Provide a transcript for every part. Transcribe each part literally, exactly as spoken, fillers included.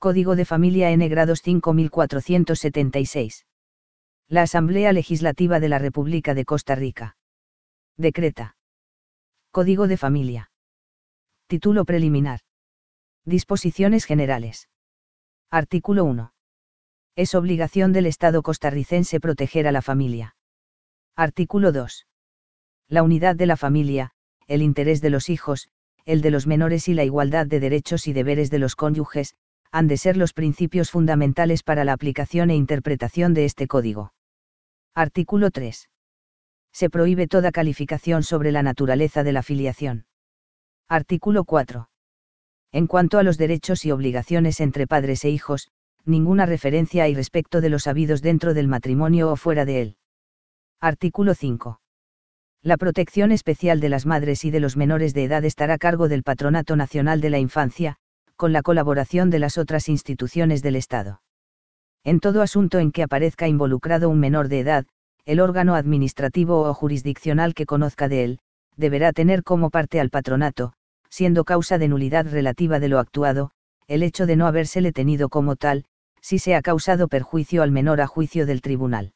Código de Familia N grados cinco mil cuatrocientos setenta y seis. La Asamblea Legislativa de la República de Costa Rica. Decreta. Código de Familia. Título preliminar. Disposiciones generales. Artículo uno. Es obligación del Estado costarricense proteger a la familia. Artículo dos. La unidad de la familia, el interés de los hijos, el de los menores y la igualdad de derechos y deberes de los cónyuges, han de ser los principios fundamentales para la aplicación e interpretación de este Código. Artículo tres. Se prohíbe toda calificación sobre la naturaleza de la filiación. Artículo cuatro. En cuanto a los derechos y obligaciones entre padres e hijos, ninguna referencia hay respecto de los habidos dentro del matrimonio o fuera de él. Artículo cinco. La protección especial de las madres y de los menores de edad estará a cargo del Patronato Nacional de la Infancia, con la colaboración de las otras instituciones del Estado. En todo asunto en que aparezca involucrado un menor de edad, el órgano administrativo o jurisdiccional que conozca de él, deberá tener como parte al patronato, siendo causa de nulidad relativa de lo actuado, el hecho de no habérsele tenido como tal, si se ha causado perjuicio al menor a juicio del tribunal.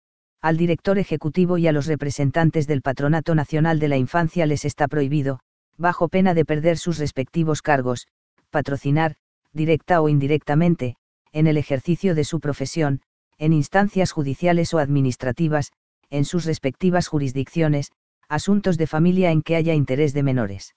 Al director ejecutivo y a los representantes del Patronato Nacional de la Infancia les está prohibido, bajo pena de perder sus respectivos cargos, patrocinar, directa o indirectamente, en el ejercicio de su profesión, en instancias judiciales o administrativas, en sus respectivas jurisdicciones, asuntos de familia en que haya interés de menores.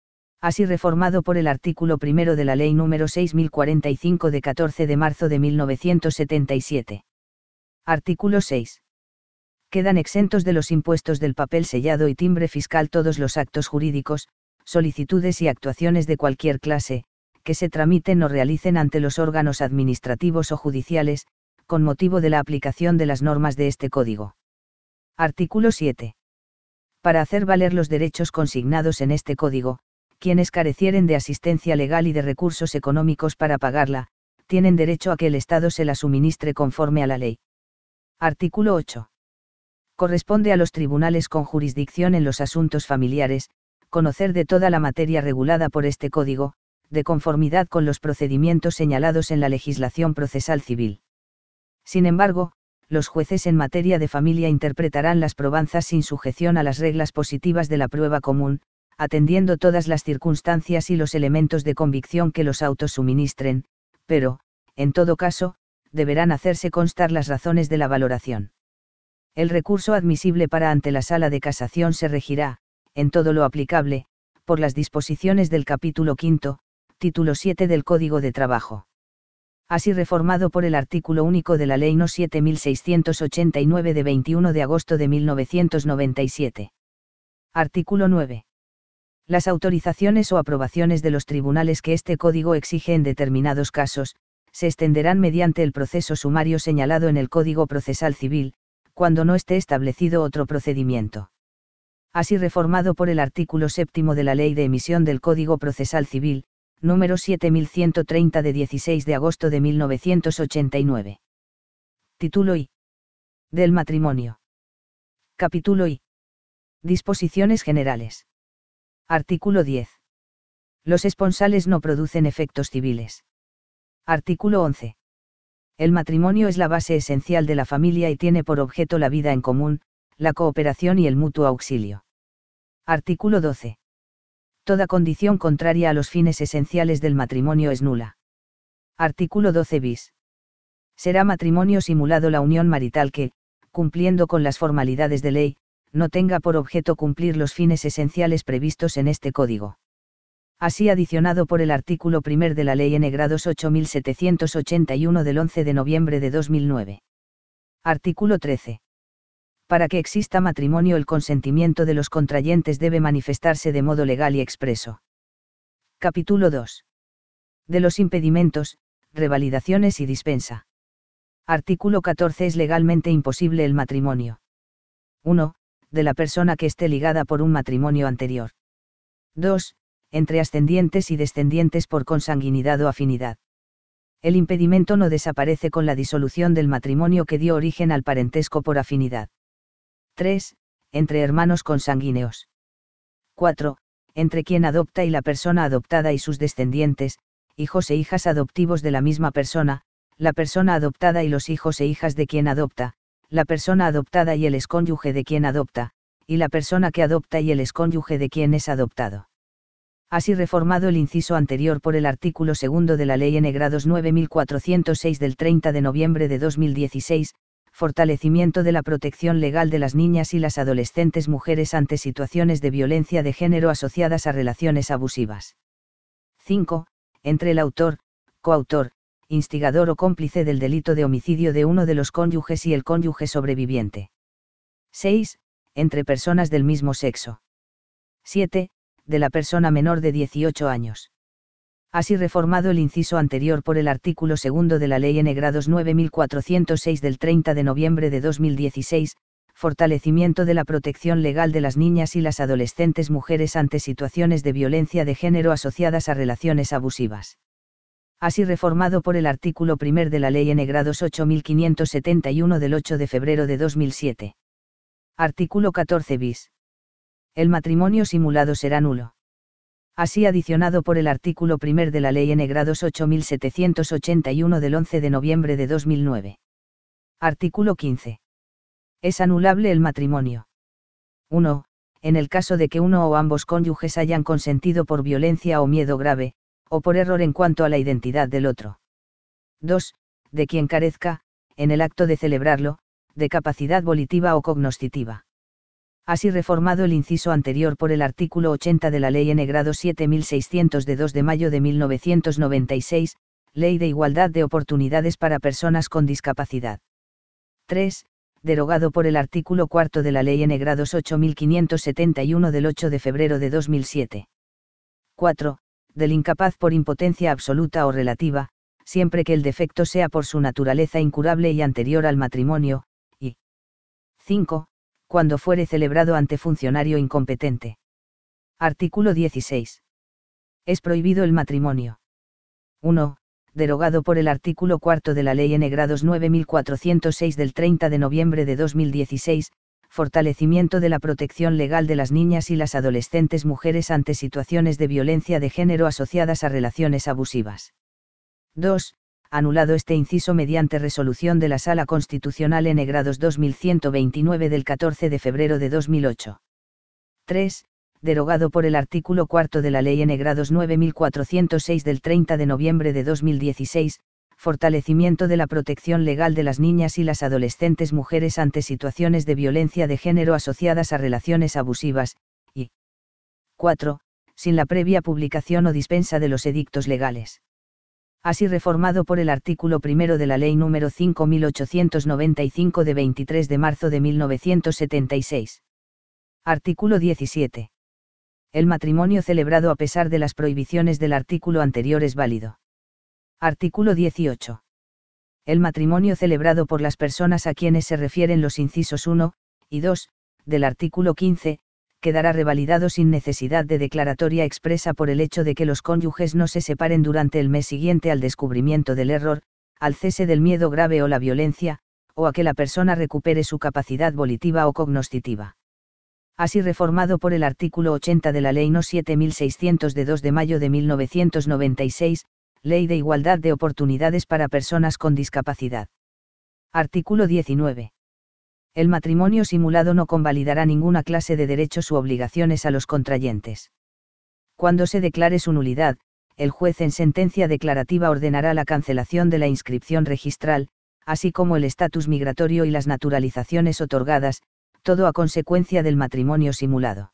Así reformado por el artículo primero de la Ley número seis mil cuarenta y cinco de catorce de marzo de mil novecientos setenta y siete. Artículo seis. Quedan exentos de los impuestos del papel sellado y timbre fiscal todos los actos jurídicos, solicitudes y actuaciones de cualquier clase, que se tramiten o realicen ante los órganos administrativos o judiciales, con motivo de la aplicación de las normas de este Código. Artículo siete. Para hacer valer los derechos consignados en este Código, quienes carecieren de asistencia legal y de recursos económicos para pagarla, tienen derecho a que el Estado se la suministre conforme a la ley. Artículo ocho. Corresponde a los tribunales con jurisdicción en los asuntos familiares, conocer de toda la materia regulada por este Código, de conformidad con los procedimientos señalados en la legislación procesal civil. Sin embargo, los jueces en materia de familia interpretarán las probanzas sin sujeción a las reglas positivas de la prueba común, atendiendo todas las circunstancias y los elementos de convicción que los autos suministren, pero, en todo caso, deberán hacerse constar las razones de la valoración. El recurso admisible para ante la Sala de Casación se regirá, en todo lo aplicable, por las disposiciones del capítulo quinto, título siete del Código de Trabajo. Así reformado por el artículo único de la Ley No siete mil seiscientos ochenta y nueve de veintiuno de agosto de mil novecientos noventa y siete. Artículo nueve. Las autorizaciones o aprobaciones de los tribunales que este Código exige en determinados casos, se extenderán mediante el proceso sumario señalado en el Código Procesal Civil, cuando no esté establecido otro procedimiento. Así reformado por el artículo séptimo de la Ley de Emisión del Código Procesal Civil, número siete mil ciento treinta de dieciséis de agosto de mil novecientos ochenta y nueve. Título I. Del matrimonio. Capítulo I. Disposiciones generales. Artículo diez. Los esponsales no producen efectos civiles. Artículo once. El matrimonio es la base esencial de la familia y tiene por objeto la vida en común, la cooperación y el mutuo auxilio. Artículo doce. Toda condición contraria a los fines esenciales del matrimonio es nula. Artículo doce bis. Será matrimonio simulado la unión marital que, cumpliendo con las formalidades de ley, no tenga por objeto cumplir los fines esenciales previstos en este Código. Así adicionado por el artículo primero de la Ley N grados ocho mil setecientos ochenta y uno del once de noviembre de dos mil nueve. Artículo trece. Para que exista matrimonio el consentimiento de los contrayentes debe manifestarse de modo legal y expreso. Capítulo dos. De los impedimentos, revalidaciones y dispensa. Artículo catorce. Es legalmente imposible el matrimonio. uno. De la persona que esté ligada por un matrimonio anterior. dos. Entre ascendientes y descendientes por consanguinidad o afinidad. El impedimento no desaparece con la disolución del matrimonio que dio origen al parentesco por afinidad. tres. Entre hermanos consanguíneos. cuatro. Entre quien adopta y la persona adoptada y sus descendientes, hijos e hijas adoptivos de la misma persona, la persona adoptada y los hijos e hijas de quien adopta, la persona adoptada y el excónyuge de quien adopta, y la persona que adopta y el excónyuge de quien es adoptado. Así reformado el inciso anterior por el artículo segundo de la Ley N grados nueve mil cuatrocientos seis del treinta de noviembre de dos mil dieciséis, fortalecimiento de la protección legal de las niñas y las adolescentes mujeres ante situaciones de violencia de género asociadas a relaciones abusivas. cinco. Entre el autor, coautor, instigador o cómplice del delito de homicidio de uno de los cónyuges y el cónyuge sobreviviente. seis. Entre personas del mismo sexo. siete. De la persona menor de dieciocho años. Así reformado el inciso anterior por el artículo segundo de la Ley N grados nueve mil cuatrocientos seis del treinta de noviembre de dos mil dieciséis, fortalecimiento de la protección legal de las niñas y las adolescentes mujeres ante situaciones de violencia de género asociadas a relaciones abusivas. Así reformado por el artículo primero de la Ley N grados ocho mil quinientos setenta y uno del ocho de febrero de dos mil siete. Artículo catorce bis. El matrimonio simulado será nulo. Así adicionado por el artículo primero de la Ley N grados ocho mil setecientos ochenta y uno del once de noviembre de dos mil nueve. Artículo quince. Es anulable el matrimonio. uno. En el caso de que uno o ambos cónyuges hayan consentido por violencia o miedo grave, o por error en cuanto a la identidad del otro. dos. De quien carezca, en el acto de celebrarlo, de capacidad volitiva o cognoscitiva. Así reformado el inciso anterior por el artículo ochenta de la Ley N grados siete mil seiscientos de dos de mayo de mil novecientos noventa y seis, Ley de Igualdad de Oportunidades para Personas con Discapacidad. tres. Derogado por el artículo cuarto de la Ley N grados ocho mil quinientos setenta y uno del ocho de febrero de dos mil siete. cuatro. Del incapaz por impotencia absoluta o relativa, siempre que el defecto sea por su naturaleza incurable y anterior al matrimonio, y cinco. Cuando fuere celebrado ante funcionario incompetente. Artículo dieciséis. Es prohibido el matrimonio. uno. Derogado por el artículo cuarto de la Ley N grados nueve mil cuatrocientos seis del treinta de noviembre de dos mil dieciséis, fortalecimiento de la protección legal de las niñas y las adolescentes mujeres ante situaciones de violencia de género asociadas a relaciones abusivas. dos. Anulado este inciso mediante resolución de la Sala Constitucional N grados dos mil ciento veintinueve del catorce de febrero de dos mil ocho. tres. Derogado por el artículo cuarto de la Ley N grados nueve mil cuatrocientos seis del treinta de noviembre de dos mil dieciséis, fortalecimiento de la protección legal de las niñas y las adolescentes mujeres ante situaciones de violencia de género asociadas a relaciones abusivas, y cuatro. Sin la previa publicación o dispensa de los edictos legales. Así reformado por el artículo primero de la Ley número cinco mil ochocientos noventa y cinco de veintitrés de marzo de mil novecientos setenta y seis. Artículo diecisiete. El matrimonio celebrado a pesar de las prohibiciones del artículo anterior es válido. Artículo dieciocho. El matrimonio celebrado por las personas a quienes se refieren los incisos uno y dos del artículo quince, quedará revalidado sin necesidad de declaratoria expresa por el hecho de que los cónyuges no se separen durante el mes siguiente al descubrimiento del error, al cese del miedo grave o la violencia, o a que la persona recupere su capacidad volitiva o cognoscitiva. Así reformado por el artículo ochenta de la Ley No siete mil seiscientos de dos de mayo de mil novecientos noventa y seis, Ley de Igualdad de Oportunidades para Personas con Discapacidad. Artículo diecinueve. El matrimonio simulado no convalidará ninguna clase de derechos u obligaciones a los contrayentes. Cuando se declare su nulidad, el juez en sentencia declarativa ordenará la cancelación de la inscripción registral, así como el estatus migratorio y las naturalizaciones otorgadas, todo a consecuencia del matrimonio simulado.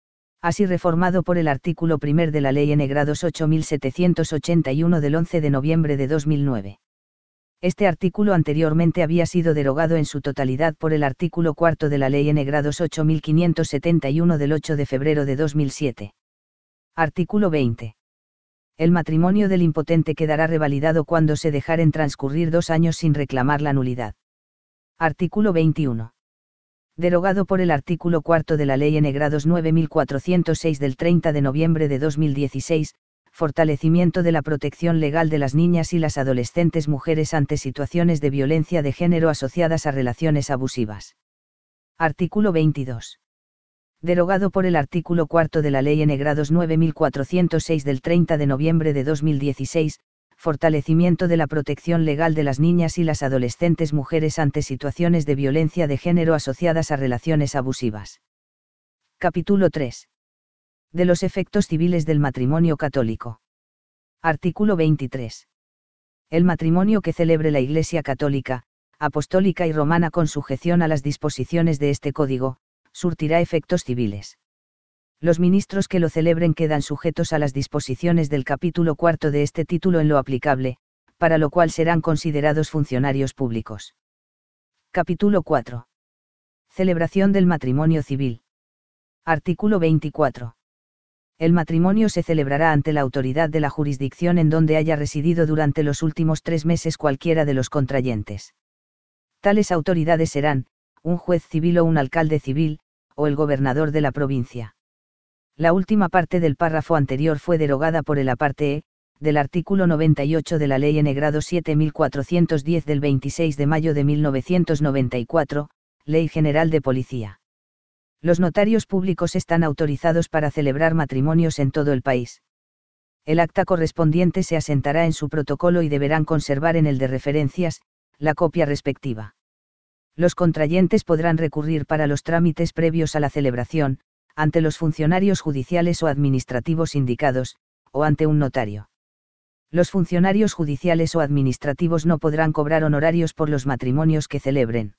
Así reformado por el artículo primero de la Ley N grados ocho mil setecientos ochenta y uno del once de noviembre de dos mil nueve. Este artículo anteriormente había sido derogado en su totalidad por el artículo cuarto de la Ley N grados ocho mil quinientos setenta y uno del ocho de febrero de dos mil siete. Artículo veinte. El matrimonio del impotente quedará revalidado cuando se dejaren transcurrir dos años sin reclamar la nulidad. Artículo veintiuno. Derogado por el artículo cuarto de la Ley N grados nueve mil cuatrocientos seis del treinta de noviembre de dos mil dieciséis, fortalecimiento de la protección legal de las niñas y las adolescentes mujeres ante situaciones de violencia de género asociadas a relaciones abusivas. Artículo veintidós. Derogado por el artículo cuarto de la Ley N grados nueve mil cuatrocientos seis del treinta de noviembre de dos mil dieciséis, fortalecimiento de la protección legal de las niñas y las adolescentes mujeres ante situaciones de violencia de género asociadas a relaciones abusivas. Capítulo tres. De los efectos civiles del matrimonio católico. Artículo veintitrés. El matrimonio que celebre la Iglesia católica, apostólica y romana con sujeción a las disposiciones de este código, surtirá efectos civiles. Los ministros que lo celebren quedan sujetos a las disposiciones del capítulo cuarto de este título en lo aplicable, para lo cual serán considerados funcionarios públicos. Capítulo cuatro. Celebración del matrimonio civil. Artículo veinticuatro. El matrimonio se celebrará ante la autoridad de la jurisdicción en donde haya residido durante los últimos tres meses cualquiera de los contrayentes. Tales autoridades serán, un juez civil o un alcalde civil, o el gobernador de la provincia. La última parte del párrafo anterior fue derogada por el aparte E, del artículo noventa y ocho de la Ley N grado siete mil cuatrocientos diez del veintiséis de mayo de mil novecientos noventa y cuatro, Ley General de Policía. Los notarios públicos están autorizados para celebrar matrimonios en todo el país. El acta correspondiente se asentará en su protocolo y deberán conservar en el de referencias, la copia respectiva. Los contrayentes podrán recurrir para los trámites previos a la celebración, ante los funcionarios judiciales o administrativos indicados, o ante un notario. Los funcionarios judiciales o administrativos no podrán cobrar honorarios por los matrimonios que celebren.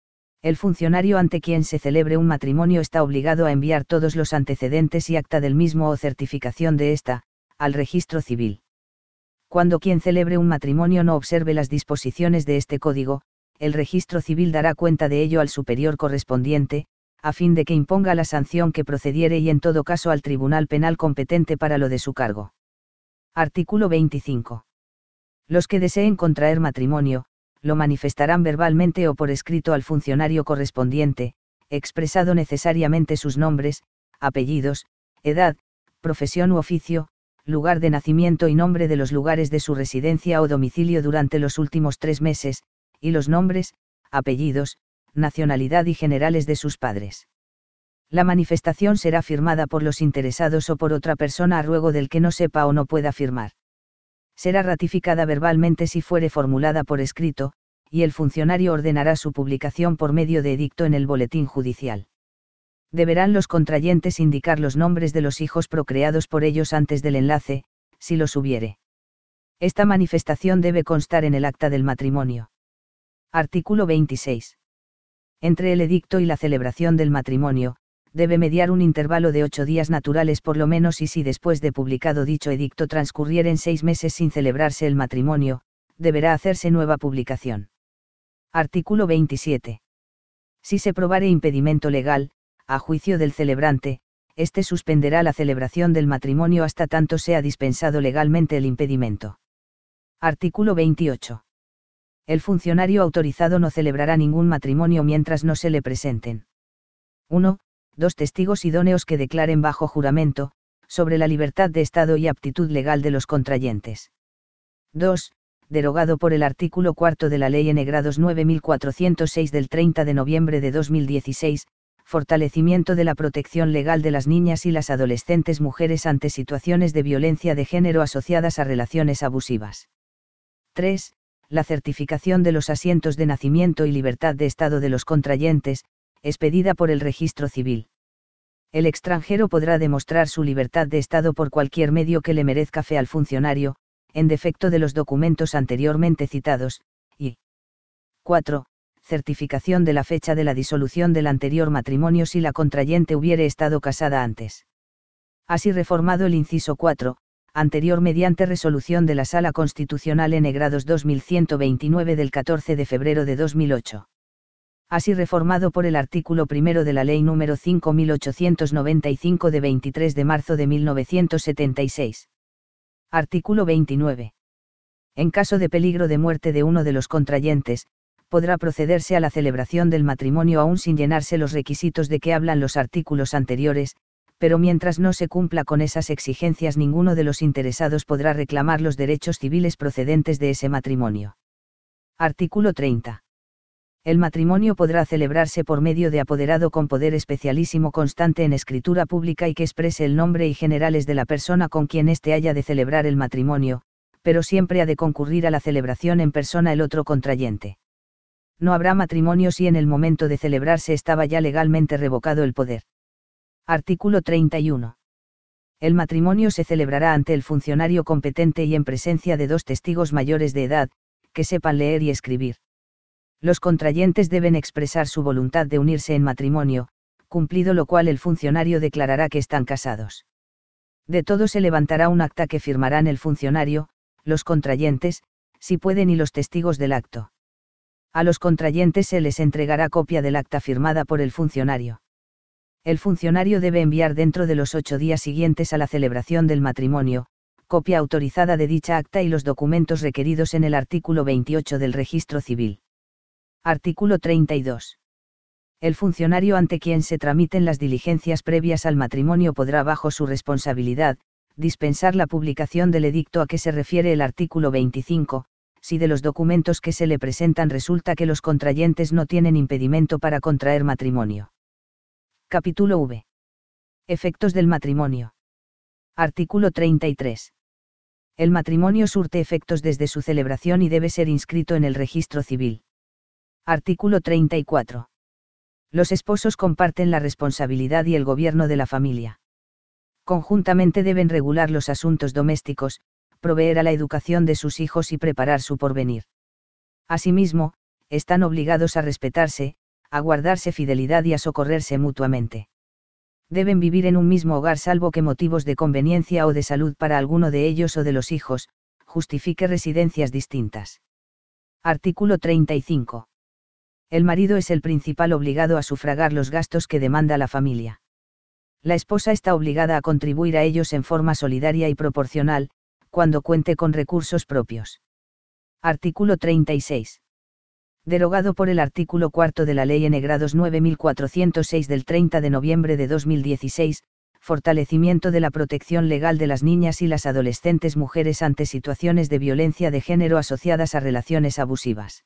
El funcionario ante quien se celebre un matrimonio está obligado a enviar todos los antecedentes y acta del mismo o certificación de ésta, al registro civil. Cuando quien celebre un matrimonio no observe las disposiciones de este código, el registro civil dará cuenta de ello al superior correspondiente, a fin de que imponga la sanción que procediere y en todo caso al tribunal penal competente para lo de su cargo. Artículo veinticinco. Los que deseen contraer matrimonio, lo manifestarán verbalmente o por escrito al funcionario correspondiente, expresado necesariamente sus nombres, apellidos, edad, profesión u oficio, lugar de nacimiento y nombre de los lugares de su residencia o domicilio durante los últimos tres meses, y los nombres, apellidos, nacionalidad y generales de sus padres. La manifestación será firmada por los interesados o por otra persona a ruego del que no sepa o no pueda firmar. Será ratificada verbalmente si fuere formulada por escrito, y el funcionario ordenará su publicación por medio de edicto en el Boletín Judicial. Deberán los contrayentes indicar los nombres de los hijos procreados por ellos antes del enlace, si los hubiere. Esta manifestación debe constar en el acta del matrimonio. Artículo veintiséis. Entre el edicto y la celebración del matrimonio, debe mediar un intervalo de ocho días naturales por lo menos y si después de publicado dicho edicto transcurrieren seis meses sin celebrarse el matrimonio, deberá hacerse nueva publicación. Artículo veintisiete. Si se probare impedimento legal, a juicio del celebrante, éste suspenderá la celebración del matrimonio hasta tanto sea dispensado legalmente el impedimento. Artículo veintiocho. El funcionario autorizado no celebrará ningún matrimonio mientras no se le presenten. uno. Dos testigos idóneos que declaren bajo juramento, sobre la libertad de estado y aptitud legal de los contrayentes. dos. Derogado por el artículo cuarto de la Ley N grados nueve mil cuatrocientos seis del treinta de noviembre de dos mil dieciséis, fortalecimiento de la protección legal de las niñas y las adolescentes mujeres ante situaciones de violencia de género asociadas a relaciones abusivas. tres. La certificación de los asientos de nacimiento y libertad de estado de los contrayentes, expedida por el registro civil. El extranjero podrá demostrar su libertad de estado por cualquier medio que le merezca fe al funcionario, en defecto de los documentos anteriormente citados, y cuatro. Certificación de la fecha de la disolución del anterior matrimonio si la contrayente hubiere estado casada antes. Así reformado el inciso cuatro, anterior mediante resolución de la Sala Constitucional N grados dos mil ciento veintinueve del catorce de febrero de dos mil ocho. Así reformado por el artículo primero de la Ley número cinco mil ochocientos noventa y cinco de veintitrés de marzo de mil novecientos setenta y seis. Artículo veintinueve. En caso de peligro de muerte de uno de los contrayentes, podrá procederse a la celebración del matrimonio aún sin llenarse los requisitos de que hablan los artículos anteriores, pero mientras no se cumpla con esas exigencias ninguno de los interesados podrá reclamar los derechos civiles procedentes de ese matrimonio. Artículo treinta. El matrimonio podrá celebrarse por medio de apoderado con poder especialísimo constante en escritura pública y que exprese el nombre y generales de la persona con quien éste haya de celebrar el matrimonio, pero siempre ha de concurrir a la celebración en persona el otro contrayente. No habrá matrimonio si en el momento de celebrarse estaba ya legalmente revocado el poder. Artículo treinta y uno. El matrimonio se celebrará ante el funcionario competente y en presencia de dos testigos mayores de edad, que sepan leer y escribir. Los contrayentes deben expresar su voluntad de unirse en matrimonio, cumplido lo cual el funcionario declarará que están casados. De todo se levantará un acta que firmarán el funcionario, los contrayentes, si pueden, y los testigos del acto. A los contrayentes se les entregará copia del acta firmada por el funcionario. El funcionario debe enviar dentro de los ocho días siguientes a la celebración del matrimonio, copia autorizada de dicha acta y los documentos requeridos en el artículo veintiocho del Registro Civil. Artículo treinta y dos. El funcionario ante quien se tramiten las diligencias previas al matrimonio podrá, bajo su responsabilidad, dispensar la publicación del edicto a que se refiere el artículo veinticinco, si de los documentos que se le presentan resulta que los contrayentes no tienen impedimento para contraer matrimonio. Capítulo V. Efectos del matrimonio. Artículo treinta y tres. El matrimonio surte efectos desde su celebración y debe ser inscrito en el registro civil. Artículo treinta y cuatro. Los esposos comparten la responsabilidad y el gobierno de la familia. Conjuntamente deben regular los asuntos domésticos, proveer a la educación de sus hijos y preparar su porvenir. Asimismo, están obligados a respetarse, a guardarse fidelidad y a socorrerse mutuamente. Deben vivir en un mismo hogar salvo que motivos de conveniencia o de salud para alguno de ellos o de los hijos justifique residencias distintas. Artículo treinta y cinco. El marido es el principal obligado a sufragar los gastos que demanda la familia. La esposa está obligada a contribuir a ellos en forma solidaria y proporcional, cuando cuente con recursos propios. Artículo treinta y seis. Derogado por el artículo cuarto de la Ley N nueve mil cuatrocientos seis del treinta de noviembre de dos mil dieciséis, fortalecimiento de la protección legal de las niñas y las adolescentes mujeres ante situaciones de violencia de género asociadas a relaciones abusivas.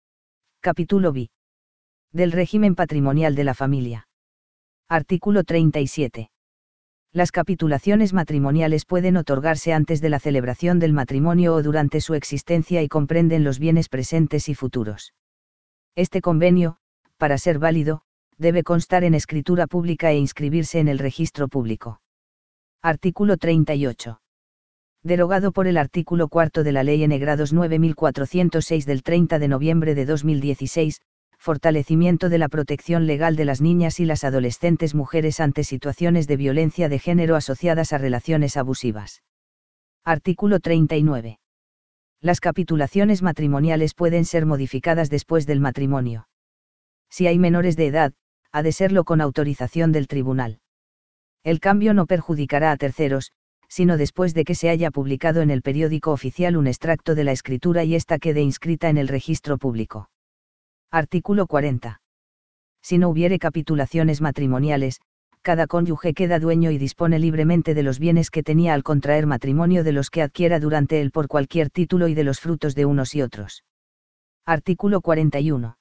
Capítulo B. Del régimen patrimonial de la familia. Artículo treinta y siete. Las capitulaciones matrimoniales pueden otorgarse antes de la celebración del matrimonio o durante su existencia y comprenden los bienes presentes y futuros. Este convenio, para ser válido, debe constar en escritura pública e inscribirse en el registro público. Artículo treinta y ocho. Derogado por el artículo cuarto de la Ley N nueve mil cuatrocientos seis del treinta de noviembre de dos mil dieciséis, fortalecimiento de la protección legal de las niñas y las adolescentes mujeres ante situaciones de violencia de género asociadas a relaciones abusivas. Artículo treinta y nueve. Las capitulaciones matrimoniales pueden ser modificadas después del matrimonio. Si hay menores de edad, ha de serlo con autorización del tribunal. El cambio no perjudicará a terceros, sino después de que se haya publicado en el periódico oficial un extracto de la escritura y ésta quede inscrita en el registro público. Artículo cuarenta. Si no hubiere capitulaciones matrimoniales, cada cónyuge queda dueño y dispone libremente de los bienes que tenía al contraer matrimonio, de los que adquiera durante él por cualquier título y de los frutos de unos y otros. Artículo cuarenta y uno.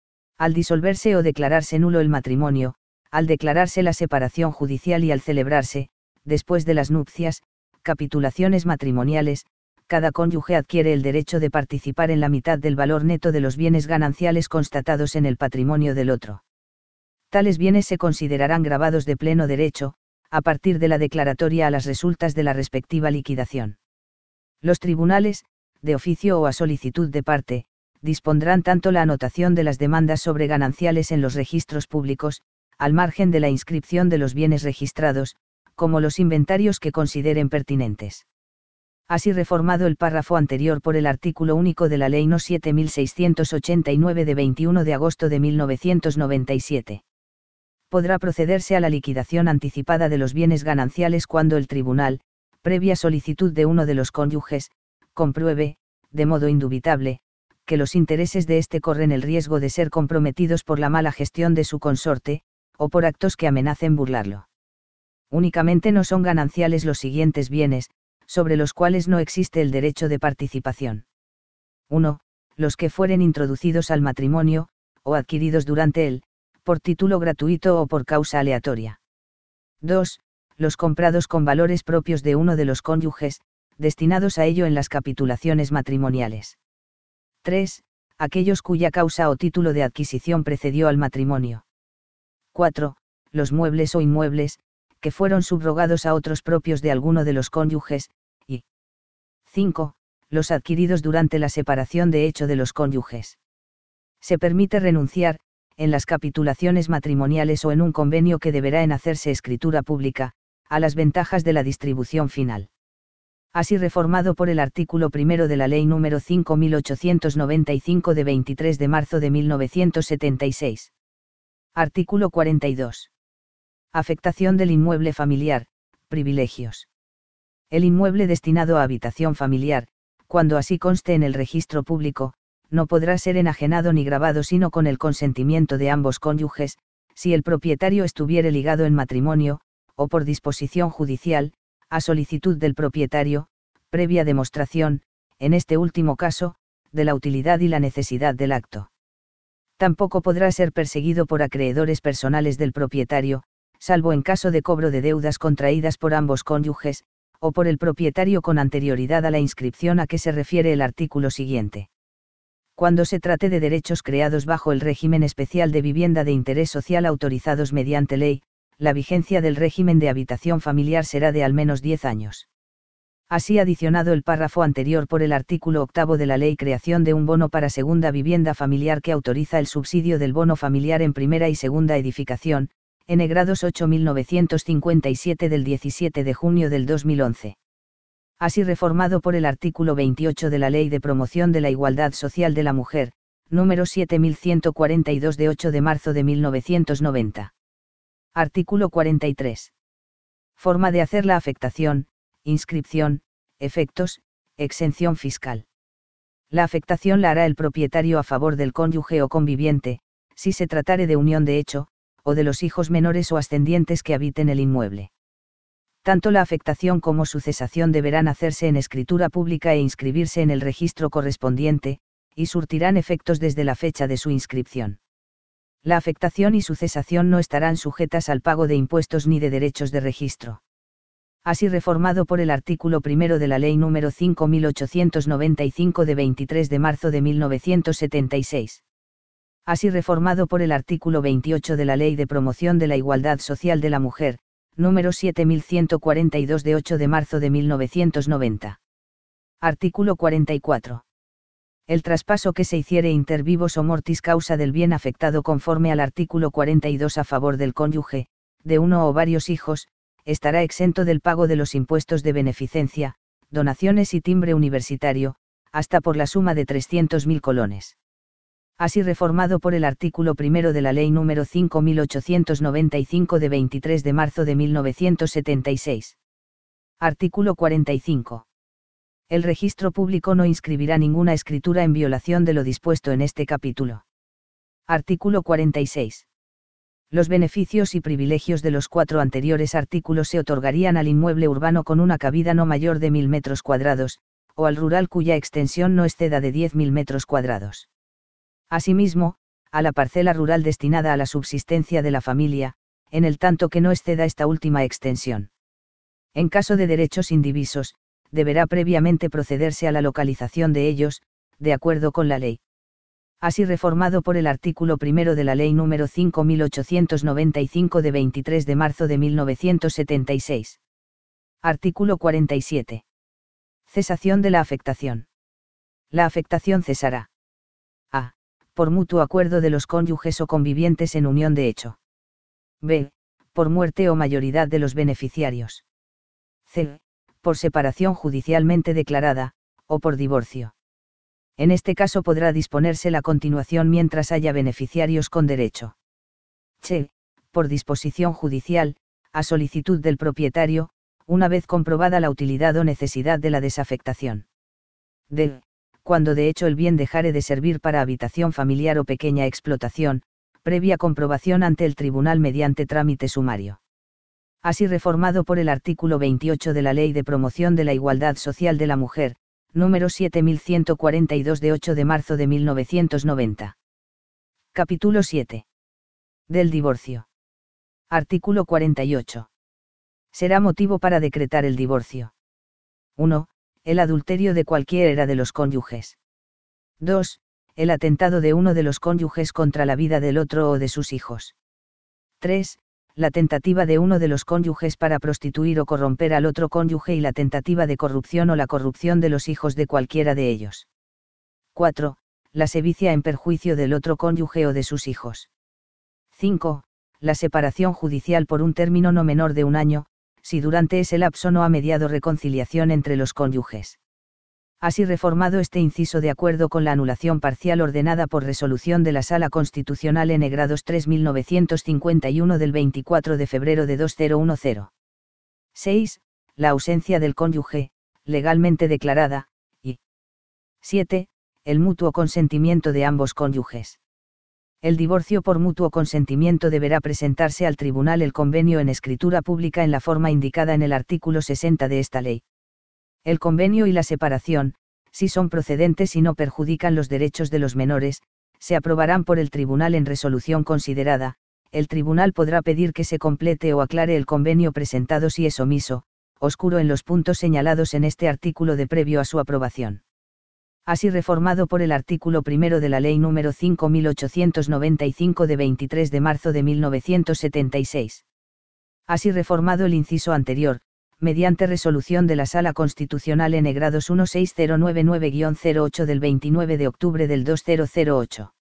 Al disolverse o declararse nulo el matrimonio, al declararse la separación judicial y al celebrarse, después de las nupcias, capitulaciones matrimoniales, cada cónyuge adquiere el derecho de participar en la mitad del valor neto de los bienes gananciales constatados en el patrimonio del otro. Tales bienes se considerarán gravados de pleno derecho, a partir de la declaratoria a las resultas de la respectiva liquidación. Los tribunales, de oficio o a solicitud de parte, dispondrán tanto la anotación de las demandas sobre gananciales en los registros públicos, al margen de la inscripción de los bienes registrados, como los inventarios que consideren pertinentes. Así reformado el párrafo anterior por el artículo único de la Ley No siete mil seiscientos ochenta y nueve de veintiuno de agosto de mil novecientos noventa y siete. Podrá procederse a la liquidación anticipada de los bienes gananciales cuando el tribunal, previa solicitud de uno de los cónyuges, compruebe, de modo indubitable, que los intereses de éste corren el riesgo de ser comprometidos por la mala gestión de su consorte, o por actos que amenacen burlarlo. Únicamente no son gananciales los siguientes bienes, sobre los cuales no existe el derecho de participación. uno. Los que fueren introducidos al matrimonio, o adquiridos durante él, por título gratuito o por causa aleatoria. dos. Los comprados con valores propios de uno de los cónyuges, destinados a ello en las capitulaciones matrimoniales. tres. Aquellos cuya causa o título de adquisición precedió al matrimonio. cuatro. Los muebles o inmuebles, que fueron subrogados a otros propios de alguno de los cónyuges, y cinco. Los adquiridos durante la separación de hecho de los cónyuges. Se permite renunciar, en las capitulaciones matrimoniales o en un convenio que deberá en hacerse escritura pública, a las ventajas de la distribución final. Así reformado por el artículo primero de la Ley número cinco mil ochocientos noventa y cinco de veintitrés de marzo de mil novecientos setenta y seis. Artículo cuarenta y dos. Afectación del inmueble familiar, privilegios. El inmueble destinado a habitación familiar, cuando así conste en el registro público, no podrá ser enajenado ni gravado sino con el consentimiento de ambos cónyuges, si el propietario estuviere ligado en matrimonio, o por disposición judicial, a solicitud del propietario, previa demostración, en este último caso, de la utilidad y la necesidad del acto. Tampoco podrá ser perseguido por acreedores personales del propietario, salvo en caso de cobro de deudas contraídas por ambos cónyuges, o por el propietario con anterioridad a la inscripción a que se refiere el artículo siguiente. Cuando se trate de derechos creados bajo el régimen especial de vivienda de interés social autorizados mediante ley, la vigencia del régimen de habitación familiar será de al menos diez años. Así adicionado el párrafo anterior por el artículo octavo de la Ley creación de un bono para segunda vivienda familiar que autoriza el subsidio del bono familiar en primera y segunda edificación, N grados ocho mil novecientos cincuenta y siete del diecisiete de junio del dos mil once. Así reformado por el artículo veintiocho de la Ley de Promoción de la Igualdad Social de la Mujer, número siete mil ciento cuarenta y dos de ocho de marzo de mil novecientos noventa. Artículo cuarenta y tres. Forma de hacer la afectación, inscripción, efectos, exención fiscal. La afectación la hará el propietario a favor del cónyuge o conviviente, si se tratare de unión de hecho, o de los hijos menores o ascendientes que habiten el inmueble. Tanto la afectación como su cesación deberán hacerse en escritura pública e inscribirse en el registro correspondiente, y surtirán efectos desde la fecha de su inscripción. La afectación y su cesación no estarán sujetas al pago de impuestos ni de derechos de registro. Así reformado por el artículo primero de la Ley número cinco mil ochocientos noventa y cinco de veintitrés de marzo de mil novecientos setenta y seis. Así reformado por el artículo veintiocho de la Ley de Promoción de la Igualdad Social de la Mujer, número siete mil ciento cuarenta y dos de ocho de marzo de mil novecientos noventa. Artículo cuarenta y cuatro. El traspaso que se hiciere inter vivos o mortis causa del bien afectado conforme al artículo cuarenta y dos a favor del cónyuge, de uno o varios hijos, estará exento del pago de los impuestos de beneficencia, donaciones y timbre universitario, hasta por la suma de trescientos mil colones. Así reformado por el artículo primero de la Ley número cinco mil ochocientos noventa y cinco de veintitrés de marzo de mil novecientos setenta y seis. Artículo cuarenta y cinco. El registro público no inscribirá ninguna escritura en violación de lo dispuesto en este capítulo. Artículo cuarenta y seis. Los beneficios y privilegios de los cuatro anteriores artículos se otorgarían al inmueble urbano con una cabida no mayor de mil metros cuadrados, o al rural cuya extensión no exceda de diez mil metros cuadrados. Asimismo, a la parcela rural destinada a la subsistencia de la familia, en el tanto que no exceda esta última extensión. En caso de derechos indivisos, deberá previamente procederse a la localización de ellos, de acuerdo con la ley. Así reformado por el artículo primero de la Ley número cinco mil ochocientos noventa y cinco de veintitrés de marzo de mil novecientos setenta y seis. Artículo cuarenta y siete. Cesación de la afectación. La afectación cesará. A. Por mutuo acuerdo de los cónyuges o convivientes en unión de hecho. B. Por muerte o mayoridad de los beneficiarios. C. Por separación judicialmente declarada, o por divorcio. En este caso podrá disponerse la continuación mientras haya beneficiarios con derecho. Ch. Por disposición judicial, a solicitud del propietario, una vez comprobada la utilidad o necesidad de la desafectación. D. Cuando de hecho el bien dejare de servir para habitación familiar o pequeña explotación, previa comprobación ante el tribunal mediante trámite sumario. Así reformado por el artículo veintiocho de la Ley de Promoción de la Igualdad Social de la Mujer, número siete mil ciento cuarenta y dos de ocho de marzo de mil novecientos noventa. Capítulo siete. Del divorcio. Artículo cuarenta y ocho. Será motivo para decretar el divorcio. uno. El adulterio de cualquiera de los cónyuges. dos. El atentado de uno de los cónyuges contra la vida del otro o de sus hijos. tres. La tentativa de uno de los cónyuges para prostituir o corromper al otro cónyuge y la tentativa de corrupción o la corrupción de los hijos de cualquiera de ellos. cuatro. La sevicia en perjuicio del otro cónyuge o de sus hijos. cinco. La separación judicial por un término no menor de un año, si durante ese lapso no ha mediado reconciliación entre los cónyuges. Así reformado este inciso de acuerdo con la anulación parcial ordenada por resolución de la Sala Constitucional N grados tres mil novecientos cincuenta y uno del veinticuatro de febrero de dos mil diez. seis. La ausencia del cónyuge, legalmente declarada, y siete. El mutuo consentimiento de ambos cónyuges. El divorcio por mutuo consentimiento deberá presentarse al tribunal el convenio en escritura pública en la forma indicada en el artículo sesenta de esta ley. El convenio y la separación, si son procedentes y no perjudican los derechos de los menores, se aprobarán por el tribunal en resolución considerada. El tribunal podrá pedir que se complete o aclare el convenio presentado si es omiso, oscuro en los puntos señalados en este artículo de previo a su aprobación. Así reformado por el artículo primero de la Ley número cinco mil ochocientos noventa y cinco de veintitrés de marzo de mil novecientos setenta y seis. Así reformado el inciso anterior, mediante resolución de la Sala Constitucional N grados uno seis cero nueve nueve guion cero ocho del veintinueve de octubre del dos mil ocho.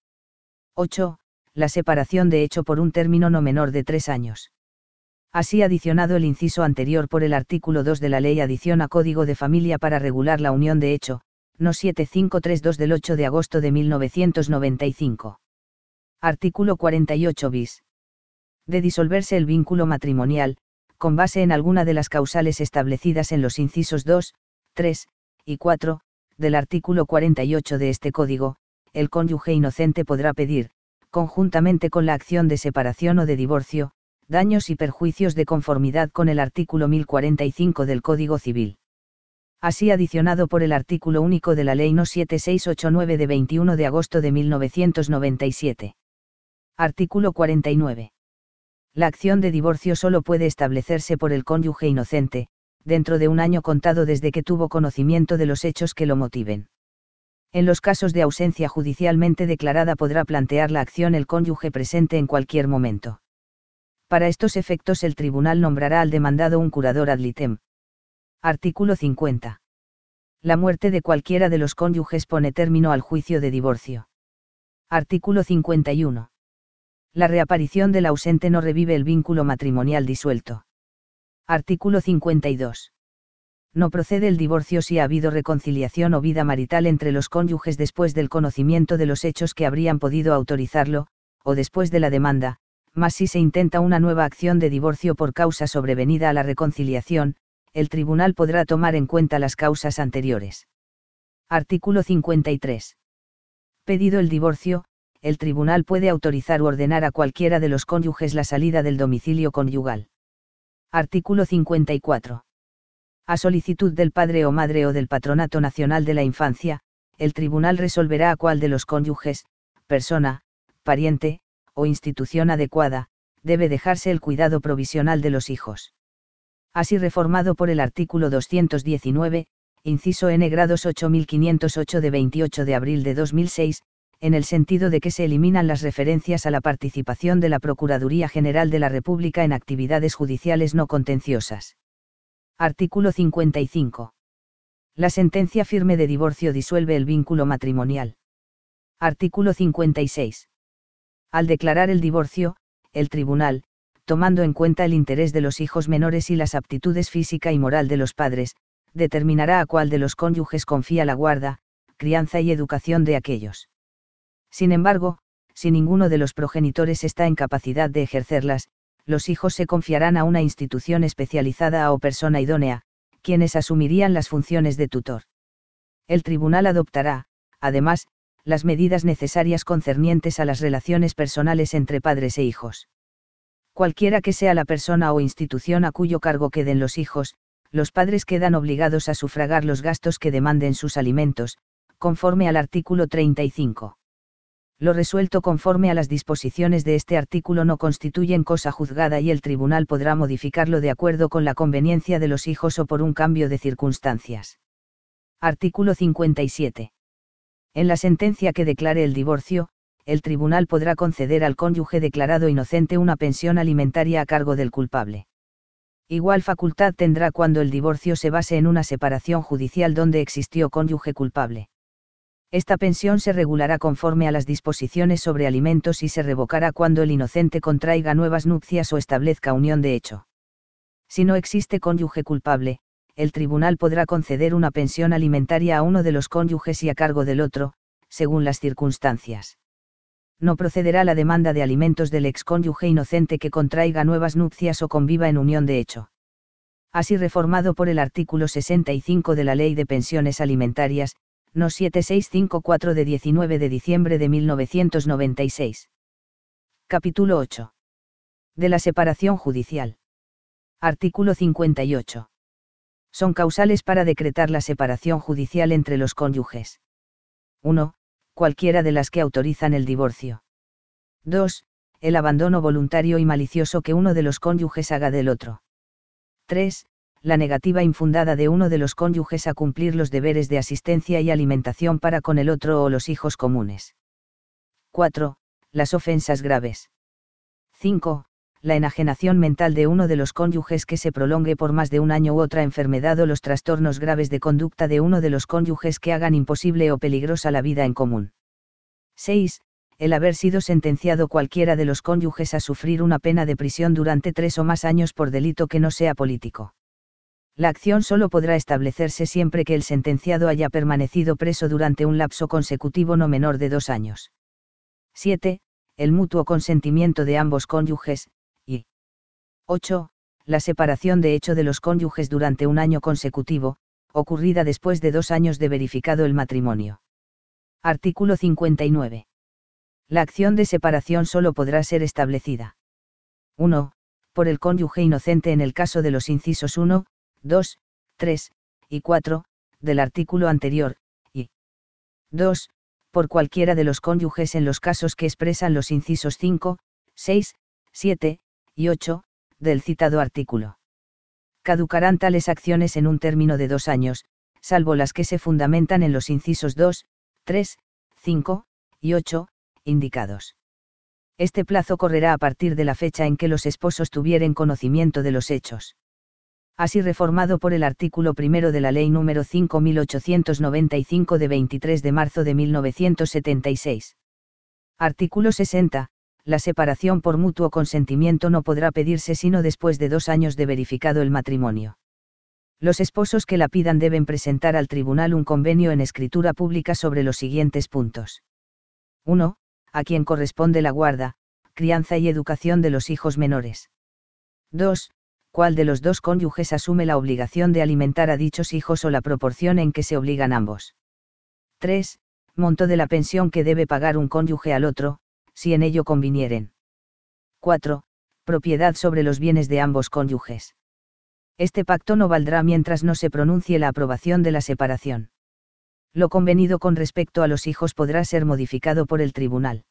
ocho. La separación de hecho por un término no menor de tres años. Así adicionado el inciso anterior por el artículo dos de la Ley adición a Código de Familia para regular la unión de hecho, no siete cinco tres dos del ocho de agosto de mil novecientos noventa y cinco. Artículo cuarenta y ocho bis. De disolverse el vínculo matrimonial, con base en alguna de las causales establecidas en los incisos dos, tres y cuatro del artículo cuarenta y ocho de este Código, el cónyuge inocente podrá pedir, conjuntamente con la acción de separación o de divorcio, daños y perjuicios de conformidad con el artículo mil cuarenta y cinco del Código Civil. Así adicionado por el artículo único de la Ley No siete seis ocho nueve de veintiuno de agosto de mil novecientos noventa y siete. Artículo cuarenta y nueve. La acción de divorcio solo puede establecerse por el cónyuge inocente, dentro de un año contado desde que tuvo conocimiento de los hechos que lo motiven. En los casos de ausencia judicialmente declarada podrá plantear la acción el cónyuge presente en cualquier momento. Para estos efectos el tribunal nombrará al demandado un curador ad litem. Artículo cincuenta. La muerte de cualquiera de los cónyuges pone término al juicio de divorcio. Artículo cincuenta y uno. La reaparición del ausente no revive el vínculo matrimonial disuelto. Artículo cincuenta y dos. No procede el divorcio si ha habido reconciliación o vida marital entre los cónyuges después del conocimiento de los hechos que habrían podido autorizarlo, o después de la demanda, mas si se intenta una nueva acción de divorcio por causa sobrevenida a la reconciliación, el tribunal podrá tomar en cuenta las causas anteriores. Artículo cincuenta y tres. Pedido el divorcio, el tribunal puede autorizar u ordenar a cualquiera de los cónyuges la salida del domicilio conyugal. Artículo cincuenta y cuatro. A solicitud del padre o madre o del Patronato Nacional de la Infancia, el tribunal resolverá a cuál de los cónyuges, persona, pariente, o institución adecuada, debe dejarse el cuidado provisional de los hijos. Así reformado por el artículo doscientos diecinueve, inciso N grados ocho mil quinientos ocho de veintiocho de abril de dos mil seis, en el sentido de que se eliminan las referencias a la participación de la Procuraduría General de la República en actividades judiciales no contenciosas. Artículo cincuenta y cinco. La sentencia firme de divorcio disuelve el vínculo matrimonial. Artículo cincuenta y seis. Al declarar el divorcio, el tribunal, tomando en cuenta el interés de los hijos menores y las aptitudes física y moral de los padres, determinará a cuál de los cónyuges confía la guarda, crianza y educación de aquellos. Sin embargo, si ninguno de los progenitores está en capacidad de ejercerlas, los hijos se confiarán a una institución especializada o persona idónea, quienes asumirían las funciones de tutor. El tribunal adoptará, además, las medidas necesarias concernientes a las relaciones personales entre padres e hijos. Cualquiera que sea la persona o institución a cuyo cargo queden los hijos, los padres quedan obligados a sufragar los gastos que demanden sus alimentos, conforme al artículo treinta y cinco. Lo resuelto conforme a las disposiciones de este artículo no constituyen cosa juzgada y el tribunal podrá modificarlo de acuerdo con la conveniencia de los hijos o por un cambio de circunstancias. Artículo cincuenta y siete. En la sentencia que declare el divorcio, el tribunal podrá conceder al cónyuge declarado inocente una pensión alimentaria a cargo del culpable. Igual facultad tendrá cuando el divorcio se base en una separación judicial donde existió cónyuge culpable. Esta pensión se regulará conforme a las disposiciones sobre alimentos y se revocará cuando el inocente contraiga nuevas nupcias o establezca unión de hecho. Si no existe cónyuge culpable, el tribunal podrá conceder una pensión alimentaria a uno de los cónyuges y a cargo del otro, según las circunstancias. No procederá la demanda de alimentos del excónyuge inocente que contraiga nuevas nupcias o conviva en unión de hecho. Así reformado por el artículo sesenta y cinco de la Ley de Pensiones Alimentarias, No siete seis cinco cuatro de diecinueve de diciembre de mil novecientos noventa y seis. Capítulo ocho. De la separación judicial. Artículo cincuenta y ocho. Son causales para decretar la separación judicial entre los cónyuges. uno. Cualquiera de las que autorizan el divorcio. dos. El abandono voluntario y malicioso que uno de los cónyuges haga del otro. tres. La negativa infundada de uno de los cónyuges a cumplir los deberes de asistencia y alimentación para con el otro o los hijos comunes. cuatro. Las ofensas graves. cinco. La enajenación mental de uno de los cónyuges que se prolongue por más de un año u otra enfermedad o los trastornos graves de conducta de uno de los cónyuges que hagan imposible o peligrosa la vida en común. seis. El haber sido sentenciado cualquiera de los cónyuges a sufrir una pena de prisión durante tres o más años por delito que no sea político. La acción solo podrá establecerse siempre que el sentenciado haya permanecido preso durante un lapso consecutivo no menor de dos años. siete. El mutuo consentimiento de ambos cónyuges, y ocho. La separación de hecho de los cónyuges durante un año consecutivo, ocurrida después de dos años de verificado el matrimonio. Artículo cincuenta y nueve. La acción de separación solo podrá ser establecida. uno. Por el cónyuge inocente en el caso de los incisos uno, dos, tres, y cuatro, del artículo anterior, y dos. Por cualquiera de los cónyuges en los casos que expresan los incisos cinco, seis, siete, y ocho, del citado artículo. Caducarán tales acciones en un término de dos años, salvo las que se fundamentan en los incisos dos, tres, cinco, y ocho, indicados. Este plazo correrá a partir de la fecha en que los esposos tuvieren conocimiento de los hechos. Así reformado por el artículo primero de la Ley número cinco mil ochocientos noventa y cinco de veintitrés de marzo de mil novecientos setenta y seis. Artículo sesenta. La separación por mutuo consentimiento no podrá pedirse sino después de dos años de verificado el matrimonio. Los esposos que la pidan deben presentar al tribunal un convenio en escritura pública sobre los siguientes puntos. uno. A quien corresponde la guarda, crianza y educación de los hijos menores. dos. Cuál de los dos cónyuges asume la obligación de alimentar a dichos hijos o la proporción en que se obligan ambos. tres. Monto de la pensión que debe pagar un cónyuge al otro, si en ello convinieren. cuatro. Propiedad sobre los bienes de ambos cónyuges. Este pacto no valdrá mientras no se pronuncie la aprobación de la separación. Lo convenido con respecto a los hijos podrá ser modificado por el tribunal.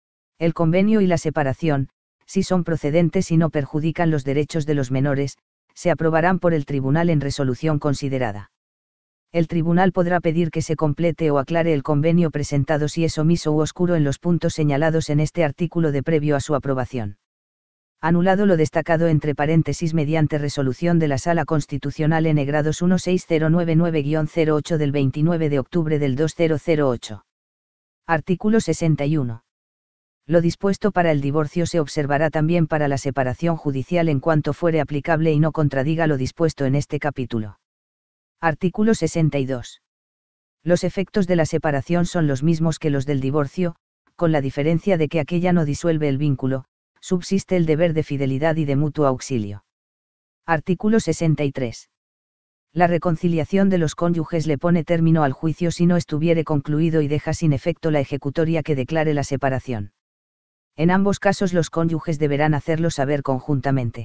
El convenio y la separación, si son procedentes y no perjudican los derechos de los menores, se aprobarán por el tribunal en resolución considerada. El tribunal podrá pedir que se complete o aclare el convenio presentado si es omiso u oscuro en los puntos señalados en este artículo de previo a su aprobación. Anulado lo destacado entre paréntesis mediante resolución de la Sala Constitucional N grados uno seis cero nueve nueve guion cero ocho del veintinueve de octubre del dos mil ocho. Artículo sesenta y uno. Lo dispuesto para el divorcio se observará también para la separación judicial en cuanto fuere aplicable y no contradiga lo dispuesto en este capítulo. Artículo sesenta y dos. Los efectos de la separación son los mismos que los del divorcio, con la diferencia de que aquella no disuelve el vínculo, subsiste el deber de fidelidad y de mutuo auxilio. Artículo sesenta y tres. La reconciliación de los cónyuges le pone término al juicio si no estuviere concluido y deja sin efecto la ejecutoria que declare la separación. En ambos casos los cónyuges deberán hacerlo saber conjuntamente.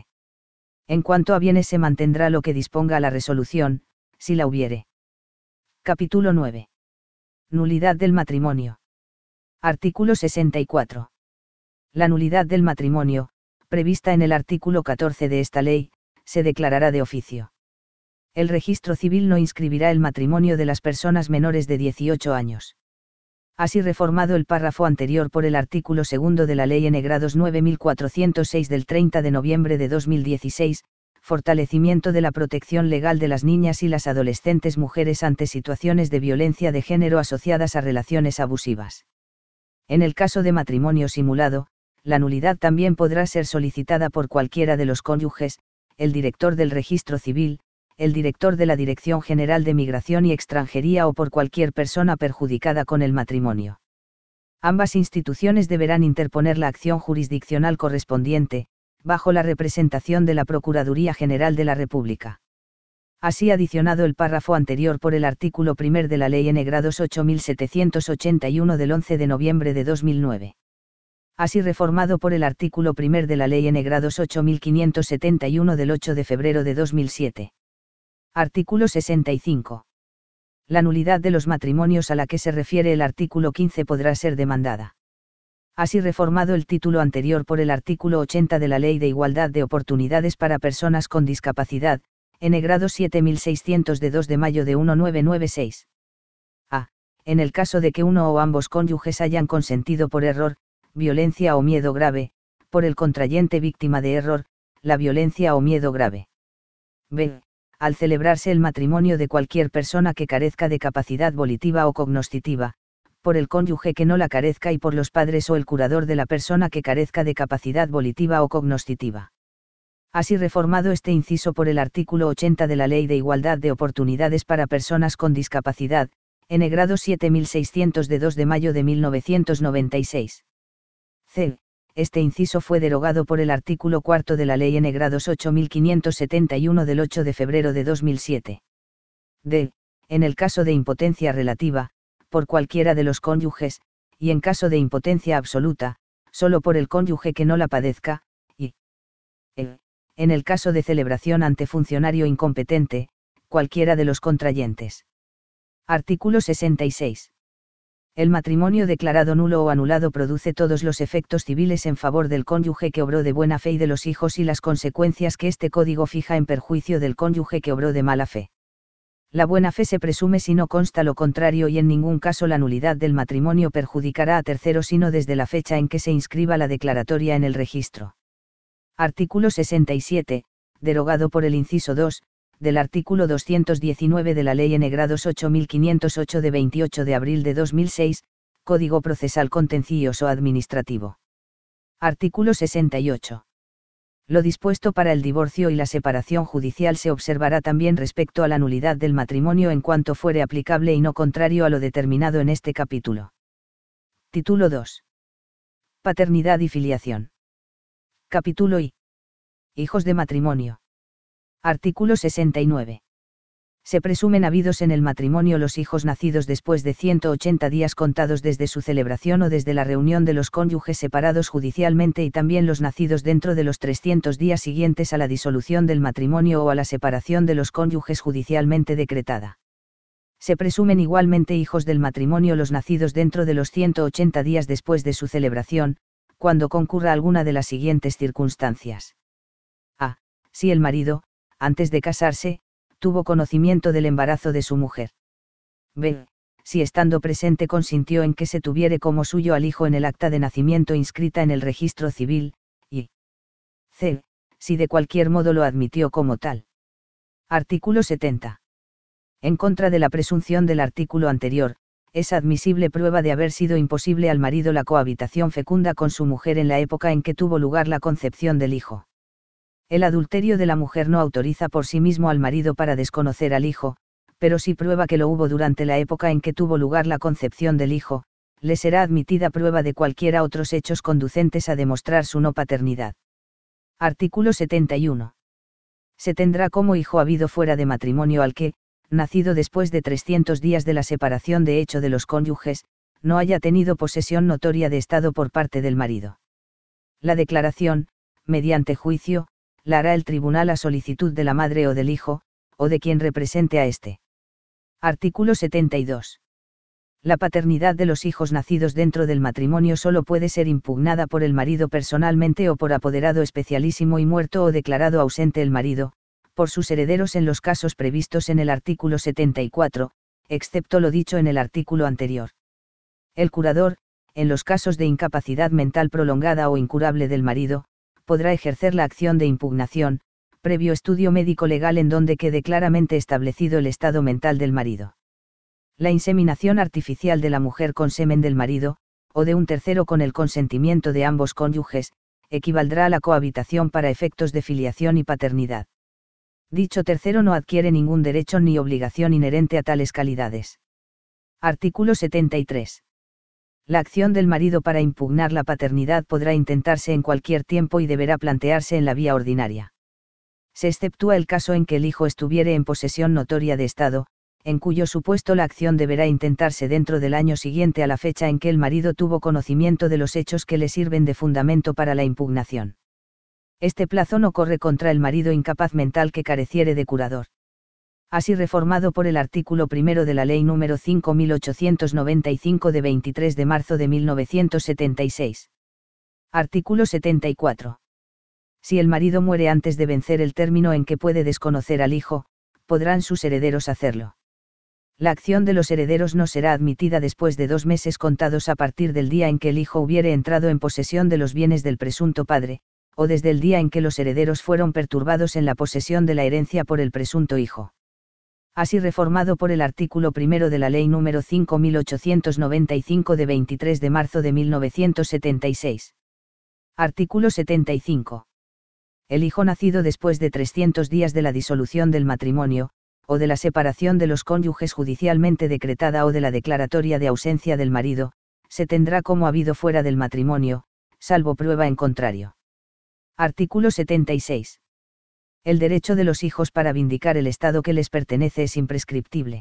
En cuanto a bienes se mantendrá lo que disponga la resolución, si la hubiere. Capítulo nueve. Nulidad del matrimonio. Artículo sesenta y cuatro. La nulidad del matrimonio, prevista en el artículo catorce de esta ley, se declarará de oficio. El registro civil no inscribirá el matrimonio de las personas menores de dieciocho años. Así reformado el párrafo anterior por el artículo segundo de la Ley N grados nueve mil cuatrocientos seis del treinta de noviembre de dos mil dieciséis, fortalecimiento de la protección legal de las niñas y las adolescentes mujeres ante situaciones de violencia de género asociadas a relaciones abusivas. En el caso de matrimonio simulado, la nulidad también podrá ser solicitada por cualquiera de los cónyuges, el director del registro civil, el director de la Dirección General de Migración y Extranjería o por cualquier persona perjudicada con el matrimonio. Ambas instituciones deberán interponer la acción jurisdiccional correspondiente, bajo la representación de la Procuraduría General de la República. Así adicionado el párrafo anterior por el artículo primero de la Ley N grados ocho mil setecientos ochenta y uno del once de noviembre de dos mil nueve. Así reformado por el artículo primero de la Ley N grados ocho mil quinientos setenta y uno del ocho de febrero de dos mil siete. Artículo sesenta y cinco. La nulidad de los matrimonios a la que se refiere el artículo quince podrá ser demandada. Así reformado el título anterior por el artículo ochenta de la Ley de Igualdad de Oportunidades para Personas con Discapacidad, N grado siete mil seiscientos de dos de mayo de mil novecientos noventa y seis. A. En el caso de que uno o ambos cónyuges hayan consentido por error, violencia o miedo grave, por el contrayente víctima de error, la violencia o miedo grave. B. Al celebrarse el matrimonio de cualquier persona que carezca de capacidad volitiva o cognoscitiva, por el cónyuge que no la carezca y por los padres o el curador de la persona que carezca de capacidad volitiva o cognoscitiva. Así reformado este inciso por el artículo ochenta de la Ley de Igualdad de Oportunidades para Personas con Discapacidad, N grado siete mil seiscientos de dos de mayo de mil novecientos noventa y seis. C. Este inciso fue derogado por el artículo cuarto de la Ley N grados ocho mil quinientos setenta y uno del ocho de febrero de dos mil siete. D. En el caso de impotencia relativa, por cualquiera de los cónyuges, y en caso de impotencia absoluta, solo por el cónyuge que no la padezca, y E. En el caso de celebración ante funcionario incompetente, cualquiera de los contrayentes. Artículo sesenta y seis. El matrimonio declarado nulo o anulado produce todos los efectos civiles en favor del cónyuge que obró de buena fe y de los hijos y las consecuencias que este código fija en perjuicio del cónyuge que obró de mala fe. La buena fe se presume si no consta lo contrario y en ningún caso la nulidad del matrimonio perjudicará a terceros sino desde la fecha en que se inscriba la declaratoria en el registro. Artículo sesenta y siete, derogado por el inciso dos, del artículo doscientos diecinueve de la Ley N grados ocho mil quinientos ocho de veintiocho de abril de dos mil seis, Código Procesal Contencioso Administrativo. Artículo sesenta y ocho. Lo dispuesto para el divorcio y la separación judicial se observará también respecto a la nulidad del matrimonio en cuanto fuere aplicable y no contrario a lo determinado en este capítulo. Título dos. Paternidad y filiación. Capítulo I. Hijos de matrimonio. Artículo sesenta y nueve. Se presumen habidos en el matrimonio los hijos nacidos después de ciento ochenta días contados desde su celebración o desde la reunión de los cónyuges separados judicialmente y también los nacidos dentro de los trescientos días siguientes a la disolución del matrimonio o a la separación de los cónyuges judicialmente decretada. Se presumen igualmente hijos del matrimonio los nacidos dentro de los ciento ochenta días después de su celebración, cuando concurra alguna de las siguientes circunstancias. A. Si el marido, antes de casarse, tuvo conocimiento del embarazo de su mujer. B. Si estando presente consintió en que se tuviere como suyo al hijo en el acta de nacimiento inscrita en el registro civil, y C. Si de cualquier modo lo admitió como tal. Artículo setenta. En contra de la presunción del artículo anterior, es admisible prueba de haber sido imposible al marido la cohabitación fecunda con su mujer en la época en que tuvo lugar la concepción del hijo. El adulterio de la mujer no autoriza por sí mismo al marido para desconocer al hijo, pero si prueba que lo hubo durante la época en que tuvo lugar la concepción del hijo, le será admitida prueba de cualquiera otros hechos conducentes a demostrar su no paternidad. Artículo setenta y uno. Se tendrá como hijo habido fuera de matrimonio al que, nacido después de trescientos días de la separación de hecho de los cónyuges, no haya tenido posesión notoria de estado por parte del marido. La declaración, mediante juicio, la hará el tribunal a solicitud de la madre o del hijo, o de quien represente a éste. Artículo setenta y dos. La paternidad de los hijos nacidos dentro del matrimonio solo puede ser impugnada por el marido personalmente o por apoderado especialísimo y muerto o declarado ausente el marido, por sus herederos en los casos previstos en el artículo setenta y cuatro, excepto lo dicho en el artículo anterior. El curador, en los casos de incapacidad mental prolongada o incurable del marido, podrá ejercer la acción de impugnación, previo estudio médico legal en donde quede claramente establecido el estado mental del marido. La inseminación artificial de la mujer con semen del marido, o de un tercero con el consentimiento de ambos cónyuges, equivaldrá a la cohabitación para efectos de filiación y paternidad. Dicho tercero no adquiere ningún derecho ni obligación inherente a tales calidades. Artículo setenta y tres. La acción del marido para impugnar la paternidad podrá intentarse en cualquier tiempo y deberá plantearse en la vía ordinaria. Se exceptúa el caso en que el hijo estuviere en posesión notoria de Estado, en cuyo supuesto la acción deberá intentarse dentro del año siguiente a la fecha en que el marido tuvo conocimiento de los hechos que le sirven de fundamento para la impugnación. Este plazo no corre contra el marido incapaz mental que careciere de curador. Así reformado por el artículo primero de la Ley número cinco mil ochocientos noventa y cinco de veintitrés de marzo de mil novecientos setenta y seis. Artículo setenta y cuatro. Si el marido muere antes de vencer el término en que puede desconocer al hijo, podrán sus herederos hacerlo. La acción de los herederos no será admitida después de dos meses contados a partir del día en que el hijo hubiere entrado en posesión de los bienes del presunto padre, o desde el día en que los herederos fueron perturbados en la posesión de la herencia por el presunto hijo. Así reformado por el artículo primero de la Ley número cinco mil ochocientos noventa y cinco de veintitrés de marzo de mil novecientos setenta y seis. Artículo setenta y cinco. El hijo nacido después de trescientos días de la disolución del matrimonio, o de la separación de los cónyuges judicialmente decretada o de la declaratoria de ausencia del marido, se tendrá como habido fuera del matrimonio, salvo prueba en contrario. Artículo setenta y seis. El derecho de los hijos para vindicar el estado que les pertenece es imprescriptible.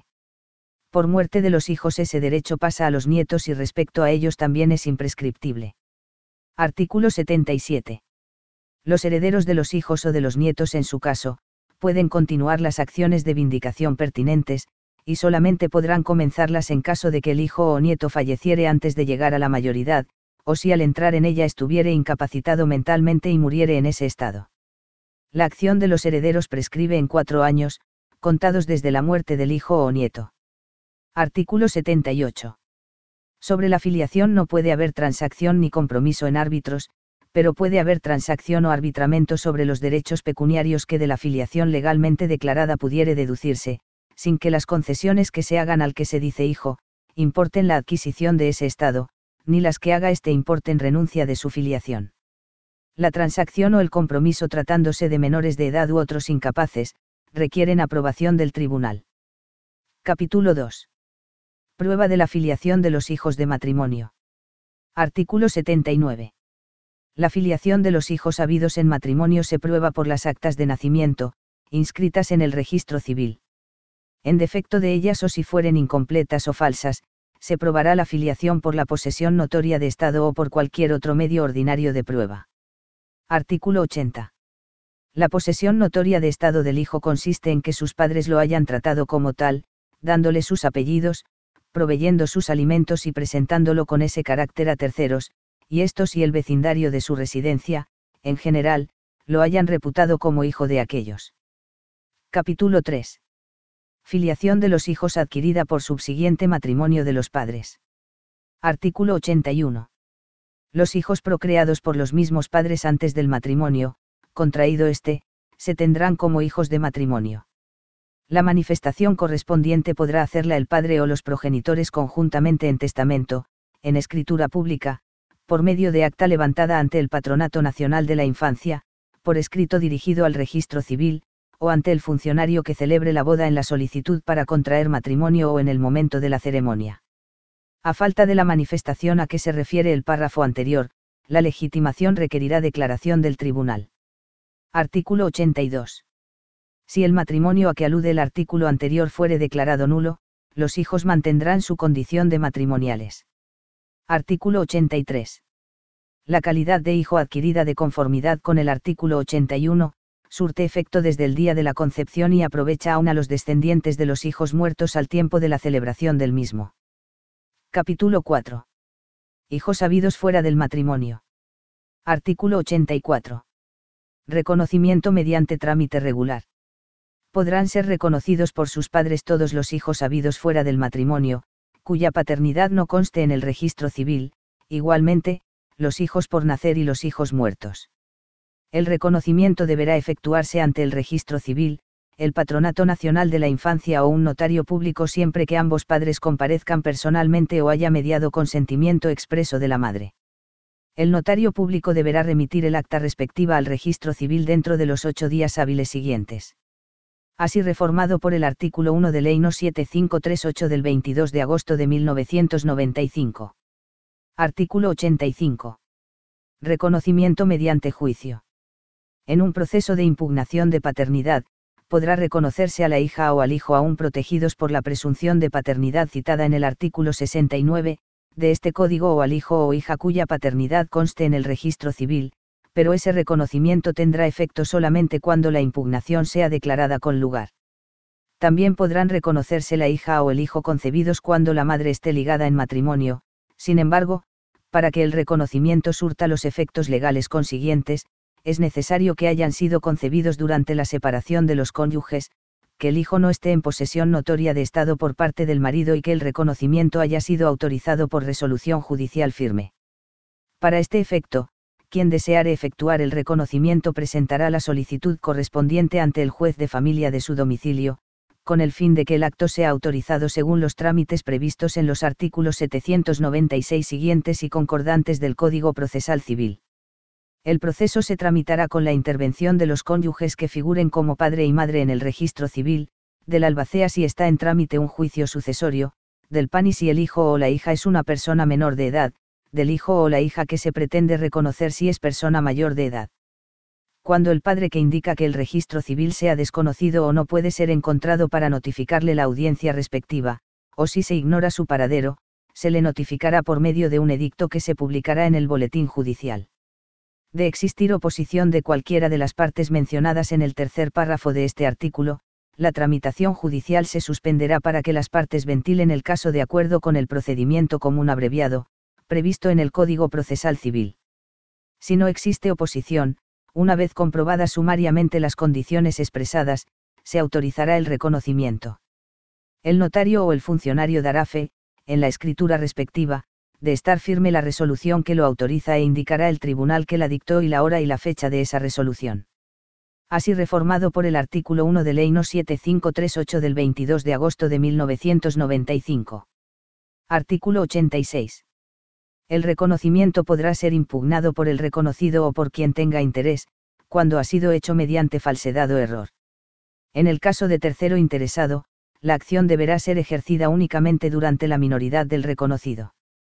Por muerte de los hijos ese derecho pasa a los nietos y respecto a ellos también es imprescriptible. Artículo setenta y siete. Los herederos de los hijos o de los nietos en su caso, pueden continuar las acciones de vindicación pertinentes, y solamente podrán comenzarlas en caso de que el hijo o nieto falleciere antes de llegar a la mayoridad, o si al entrar en ella estuviere incapacitado mentalmente y muriere en ese estado. La acción de los herederos prescribe en cuatro años, contados desde la muerte del hijo o nieto. Artículo setenta y ocho. Sobre la filiación no puede haber transacción ni compromiso en árbitros, pero puede haber transacción o arbitramento sobre los derechos pecuniarios que de la filiación legalmente declarada pudiere deducirse, sin que las concesiones que se hagan al que se dice hijo, importen la adquisición de ese estado, ni las que haga éste importen renuncia de su filiación. La transacción o el compromiso tratándose de menores de edad u otros incapaces, requieren aprobación del tribunal. Capítulo dos. Prueba de la filiación de los hijos de matrimonio. Artículo setenta y nueve. La filiación de los hijos habidos en matrimonio se prueba por las actas de nacimiento, inscritas en el registro civil. En defecto de ellas o si fueren incompletas o falsas, se probará la filiación por la posesión notoria de Estado o por cualquier otro medio ordinario de prueba. Artículo ochenta. La posesión notoria de Estado del hijo consiste en que sus padres lo hayan tratado como tal, dándole sus apellidos, proveyendo sus alimentos y presentándolo con ese carácter a terceros, y estos y el vecindario de su residencia, en general, lo hayan reputado como hijo de aquellos. Capítulo tres. Filiación de los hijos adquirida por subsiguiente matrimonio de los padres. Artículo ochenta y uno. Los hijos procreados por los mismos padres antes del matrimonio, contraído éste, se tendrán como hijos de matrimonio. La manifestación correspondiente podrá hacerla el padre o los progenitores conjuntamente en testamento, en escritura pública, por medio de acta levantada ante el Patronato Nacional de la Infancia, por escrito dirigido al registro civil, o ante el funcionario que celebre la boda en la solicitud para contraer matrimonio o en el momento de la ceremonia. A falta de la manifestación a que se refiere el párrafo anterior, la legitimación requerirá declaración del tribunal. Artículo ochenta y dos. Si el matrimonio a que alude el artículo anterior fuere declarado nulo, los hijos mantendrán su condición de matrimoniales. Artículo ochenta y tres. La calidad de hijo adquirida de conformidad con el artículo ochenta y uno, surte efecto desde el día de la concepción y aprovecha aún a los descendientes de los hijos muertos al tiempo de la celebración del mismo. Capítulo cuatro. Hijos habidos fuera del matrimonio. Artículo ochenta y cuatro. Reconocimiento mediante trámite regular. Podrán ser reconocidos por sus padres todos los hijos habidos fuera del matrimonio, cuya paternidad no conste en el registro civil, igualmente, los hijos por nacer y los hijos muertos. El reconocimiento deberá efectuarse ante el registro civil, el Patronato Nacional de la Infancia o un notario público siempre que ambos padres comparezcan personalmente o haya mediado consentimiento expreso de la madre. El notario público deberá remitir el acta respectiva al registro civil dentro de los ocho días hábiles siguientes. Así reformado por el artículo uno de Ley No siete cinco tres ocho del veintidós de agosto de mil novecientos noventa y cinco. Artículo ochenta y cinco. Reconocimiento mediante juicio. En un proceso de impugnación de paternidad, podrá reconocerse a la hija o al hijo aún protegidos por la presunción de paternidad citada en el artículo sesenta y nueve, de este Código o al hijo o hija cuya paternidad conste en el registro civil, pero ese reconocimiento tendrá efecto solamente cuando la impugnación sea declarada con lugar. También podrán reconocerse la hija o el hijo concebidos cuando la madre esté ligada en matrimonio, sin embargo, para que el reconocimiento surta los efectos legales consiguientes, es necesario que hayan sido concebidos durante la separación de los cónyuges, que el hijo no esté en posesión notoria de estado por parte del marido y que el reconocimiento haya sido autorizado por resolución judicial firme. Para este efecto, quien deseare efectuar el reconocimiento presentará la solicitud correspondiente ante el juez de familia de su domicilio, con el fin de que el acto sea autorizado según los trámites previstos en los artículos setecientos noventa y seis siguientes y concordantes del Código Procesal Civil. El proceso se tramitará con la intervención de los cónyuges que figuren como padre y madre en el registro civil, del albacea si está en trámite un juicio sucesorio, del pani si el hijo o la hija es una persona menor de edad, del hijo o la hija que se pretende reconocer si es persona mayor de edad. Cuando el padre que indica que el registro civil sea desconocido o no puede ser encontrado para notificarle la audiencia respectiva, o si se ignora su paradero, se le notificará por medio de un edicto que se publicará en el Boletín Judicial. De existir oposición de cualquiera de las partes mencionadas en el tercer párrafo de este artículo, la tramitación judicial se suspenderá para que las partes ventilen el caso de acuerdo con el procedimiento común abreviado, previsto en el Código Procesal Civil. Si no existe oposición, una vez comprobadas sumariamente las condiciones expresadas, se autorizará el reconocimiento. El notario o el funcionario dará fe, en la escritura respectiva, de estar firme la resolución que lo autoriza e indicará el tribunal que la dictó y la hora y la fecha de esa resolución. Así reformado por el artículo uno de Ley No siete cinco tres ocho del veintidós de agosto de mil novecientos noventa y cinco. Artículo ochenta y seis. El reconocimiento podrá ser impugnado por el reconocido o por quien tenga interés, cuando ha sido hecho mediante falsedad o error. En el caso de tercero interesado, la acción deberá ser ejercida únicamente durante la minoridad del reconocido.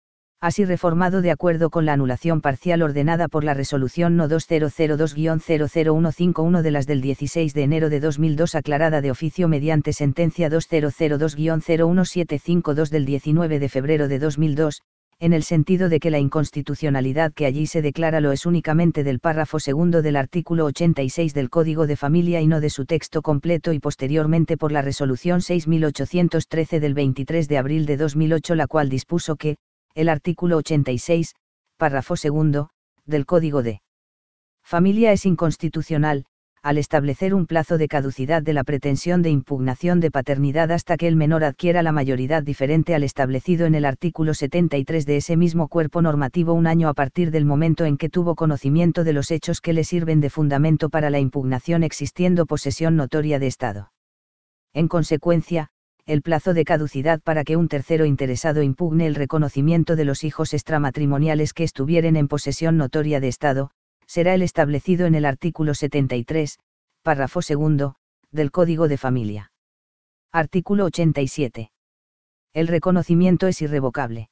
Así reformado de acuerdo con la anulación parcial ordenada por la resolución No dos mil dos guion cero cero uno cinco uno de las del dieciséis de enero de dos mil dos aclarada de oficio mediante sentencia dos mil dos guion cero uno siete cinco dos del diecinueve de febrero de dos mil dos, en el sentido de que la inconstitucionalidad que allí se declara lo es únicamente del párrafo segundo del artículo ochenta y seis del Código de Familia y no de su texto completo y posteriormente por la resolución seis mil ochocientos trece del veintitrés de abril de dos mil ocho la cual dispuso que, el artículo ochenta y seis, párrafo segundo, del Código de Familia es inconstitucional, al establecer un plazo de caducidad de la pretensión de impugnación de paternidad hasta que el menor adquiera la mayoridad diferente al establecido en el artículo setenta y tres de ese mismo cuerpo normativo un año a partir del momento en que tuvo conocimiento de los hechos que le sirven de fundamento para la impugnación existiendo posesión notoria de Estado. En consecuencia, el plazo de caducidad para que un tercero interesado impugne el reconocimiento de los hijos extramatrimoniales que estuvieren en posesión notoria de Estado, será el establecido en el artículo setenta y tres, párrafo segundo, del Código de Familia. Artículo ochenta y siete. El reconocimiento es irrevocable.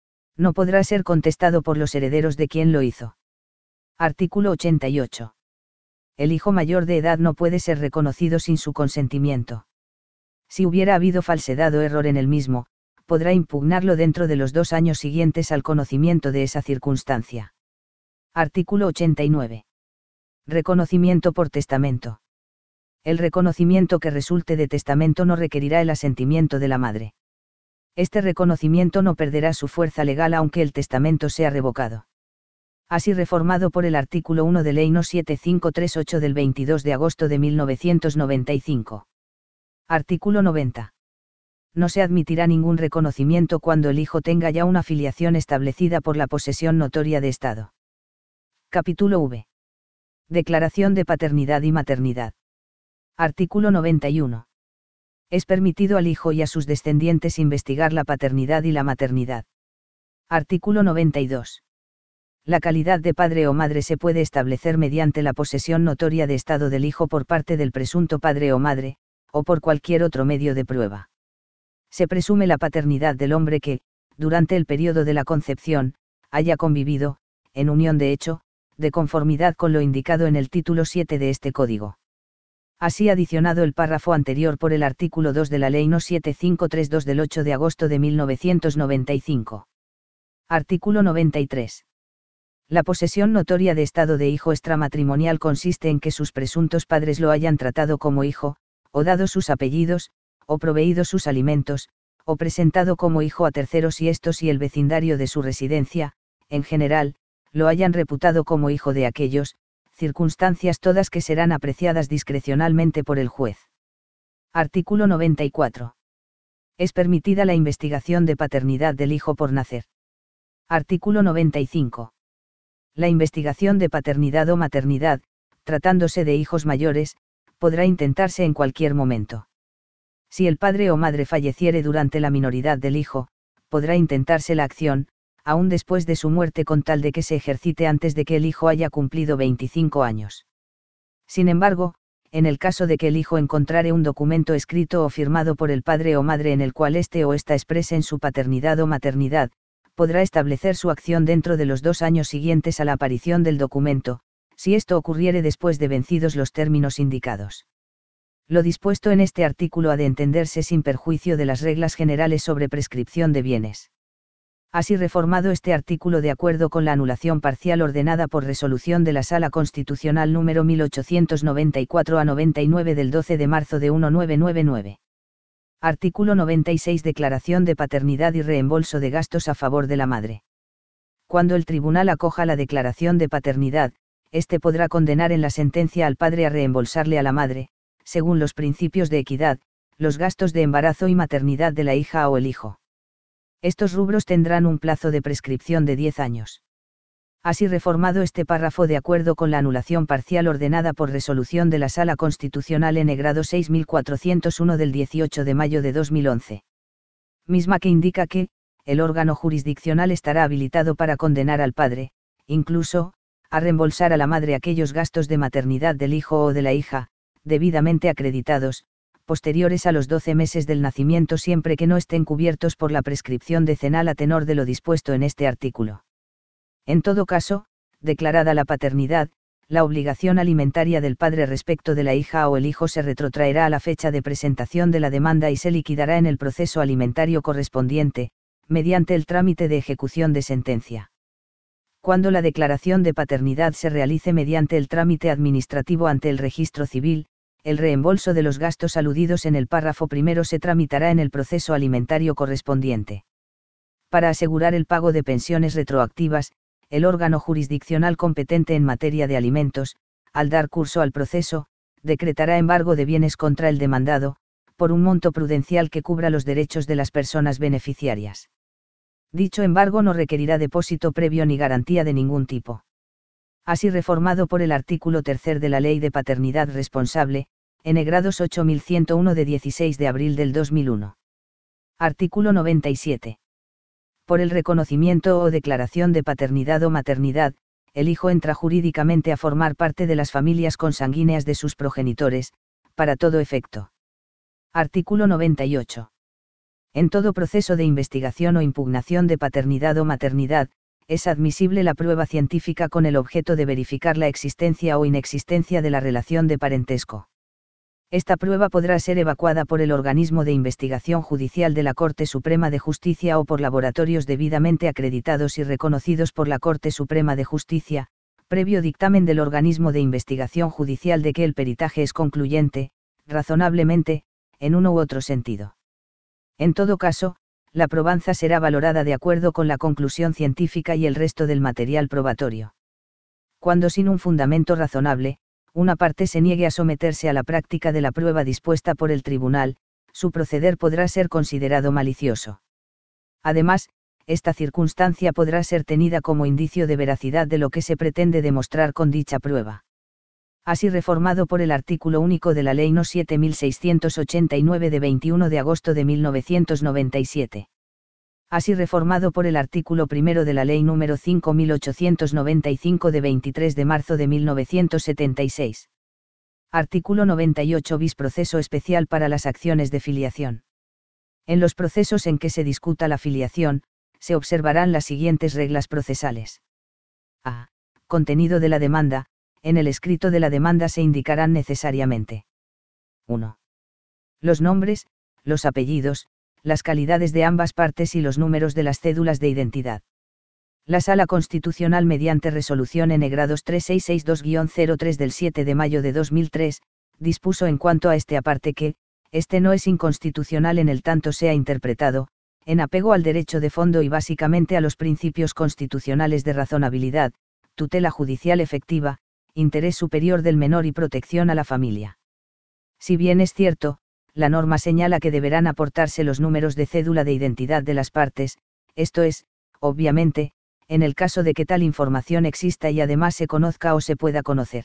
No podrá ser contestado por los herederos de quien lo hizo. Artículo ochenta y ocho. El hijo mayor de edad no puede ser reconocido sin su consentimiento. Si hubiera habido falsedad o error en el mismo, podrá impugnarlo dentro de los dos años siguientes al conocimiento de esa circunstancia. Artículo ochenta y nueve. Reconocimiento por testamento. El reconocimiento que resulte de testamento no requerirá el asentimiento de la madre. Este reconocimiento no perderá su fuerza legal aunque el testamento sea revocado. Así reformado por el artículo uno de Ley No siete cinco tres ocho del veintidós de agosto de mil novecientos noventa y cinco. Artículo noventa. No se admitirá ningún reconocimiento cuando el hijo tenga ya una filiación establecida por la posesión notoria de Estado. Capítulo V. Declaración de paternidad y maternidad. Artículo noventa y uno. Es permitido al hijo y a sus descendientes investigar la paternidad y la maternidad. Artículo noventa y dos. La calidad de padre o madre se puede establecer mediante la posesión notoria de Estado del hijo por parte del presunto padre o madre, o por cualquier otro medio de prueba. Se presume la paternidad del hombre que, durante el periodo de la concepción, haya convivido, en unión de hecho, de conformidad con lo indicado en el título siete de este Código. Así adicionado el párrafo anterior por el artículo dos de la Ley No siete cinco tres dos del ocho de agosto de mil novecientos noventa y cinco. Artículo noventa y tres. La posesión notoria de Estado de hijo extramatrimonial consiste en que sus presuntos padres lo hayan tratado como hijo, o dado sus apellidos, o proveído sus alimentos, o presentado como hijo a terceros y estos y el vecindario de su residencia, en general, lo hayan reputado como hijo de aquellos, circunstancias todas que serán apreciadas discrecionalmente por el juez. Artículo noventa y cuatro. Es permitida la investigación de paternidad del hijo por nacer. Artículo noventa y cinco. La investigación de paternidad o maternidad, tratándose de hijos mayores, podrá intentarse en cualquier momento. Si el padre o madre falleciere durante la minoridad del hijo, podrá intentarse la acción, aún después de su muerte con tal de que se ejercite antes de que el hijo haya cumplido veinticinco años. Sin embargo, en el caso de que el hijo encontrare un documento escrito o firmado por el padre o madre en el cual éste o ésta expresen su paternidad o maternidad, podrá establecer su acción dentro de los dos años siguientes a la aparición del documento, si esto ocurriere después de vencidos los términos indicados. Lo dispuesto en este artículo ha de entenderse sin perjuicio de las reglas generales sobre prescripción de bienes. Así reformado este artículo de acuerdo con la anulación parcial ordenada por resolución de la Sala Constitucional número mil ochocientos noventa y cuatro a noventa y nueve del doce de marzo de mil novecientos noventa y nueve. Artículo noventa y seis. Declaración de paternidad y reembolso de gastos a favor de la madre. Cuando el tribunal acoja la declaración de paternidad, éste podrá condenar en la sentencia al padre a reembolsarle a la madre, según los principios de equidad, los gastos de embarazo y maternidad de la hija o el hijo. Estos rubros tendrán un plazo de prescripción de diez años. Así reformado este párrafo de acuerdo con la anulación parcial ordenada por resolución de la Sala Constitucional N grado seis mil cuatrocientos uno del dieciocho de mayo de dos mil once. Misma que indica que, el órgano jurisdiccional estará habilitado para condenar al padre, incluso, a reembolsar a la madre aquellos gastos de maternidad del hijo o de la hija, debidamente acreditados, posteriores a los doce meses del nacimiento siempre que no estén cubiertos por la prescripción decenal a tenor de lo dispuesto en este artículo. En todo caso, declarada la paternidad, la obligación alimentaria del padre respecto de la hija o el hijo se retrotraerá a la fecha de presentación de la demanda y se liquidará en el proceso alimentario correspondiente, mediante el trámite de ejecución de sentencia. Cuando la declaración de paternidad se realice mediante el trámite administrativo ante el registro civil, el reembolso de los gastos aludidos en el párrafo primero se tramitará en el proceso alimentario correspondiente. Para asegurar el pago de pensiones retroactivas, el órgano jurisdiccional competente en materia de alimentos, al dar curso al proceso, decretará embargo de bienes contra el demandado, por un monto prudencial que cubra los derechos de las personas beneficiarias. Dicho embargo no requerirá depósito previo ni garantía de ningún tipo. Así reformado por el artículo tercero de la Ley de Paternidad Responsable, N grados ocho mil ciento uno de dieciséis de abril del dos mil uno. Artículo noventa y siete. Por el reconocimiento o declaración de paternidad o maternidad, el hijo entra jurídicamente a formar parte de las familias consanguíneas de sus progenitores, para todo efecto. Artículo noventa y ocho. En todo proceso de investigación o impugnación de paternidad o maternidad, es admisible la prueba científica con el objeto de verificar la existencia o inexistencia de la relación de parentesco. Esta prueba podrá ser evacuada por el organismo de investigación judicial de la Corte Suprema de Justicia o por laboratorios debidamente acreditados y reconocidos por la Corte Suprema de Justicia, previo dictamen del organismo de investigación judicial de que el peritaje es concluyente, razonablemente, en uno u otro sentido. En todo caso, La probanza será valorada de acuerdo con la conclusión científica y el resto del material probatorio. Cuando sin un fundamento razonable, una parte se niegue a someterse a la práctica de la prueba dispuesta por el tribunal, su proceder podrá ser considerado malicioso. Además, esta circunstancia podrá ser tenida como indicio de veracidad de lo que se pretende demostrar con dicha prueba. Así reformado por el artículo único de la Ley No. siete mil seiscientos ochenta y nueve de veintiuno de agosto de mil novecientos noventa y siete. Así reformado por el artículo primero de la Ley número cinco mil ochocientos noventa y cinco de veintitrés de marzo de mil novecientos setenta y seis. Artículo noventa y ocho bis. Proceso especial para las acciones de filiación. En los procesos en que se discuta la filiación, se observarán las siguientes reglas procesales. A. Contenido de la demanda. En el escrito de la demanda se indicarán necesariamente. uno. Los nombres, los apellidos, las calidades de ambas partes y los números de las cédulas de identidad. La Sala Constitucional, mediante resolución N grados tres seis seis dos guion cero tres del siete de mayo de dos mil tres, dispuso en cuanto a este aparte que, este no es inconstitucional en el tanto sea interpretado, en apego al derecho de fondo y básicamente a los principios constitucionales de razonabilidad, tutela judicial efectiva, interés superior del menor y protección a la familia. Si bien es cierto, la norma señala que deberán aportarse los números de cédula de identidad de las partes, esto es, obviamente, en el caso de que tal información exista y además se conozca o se pueda conocer.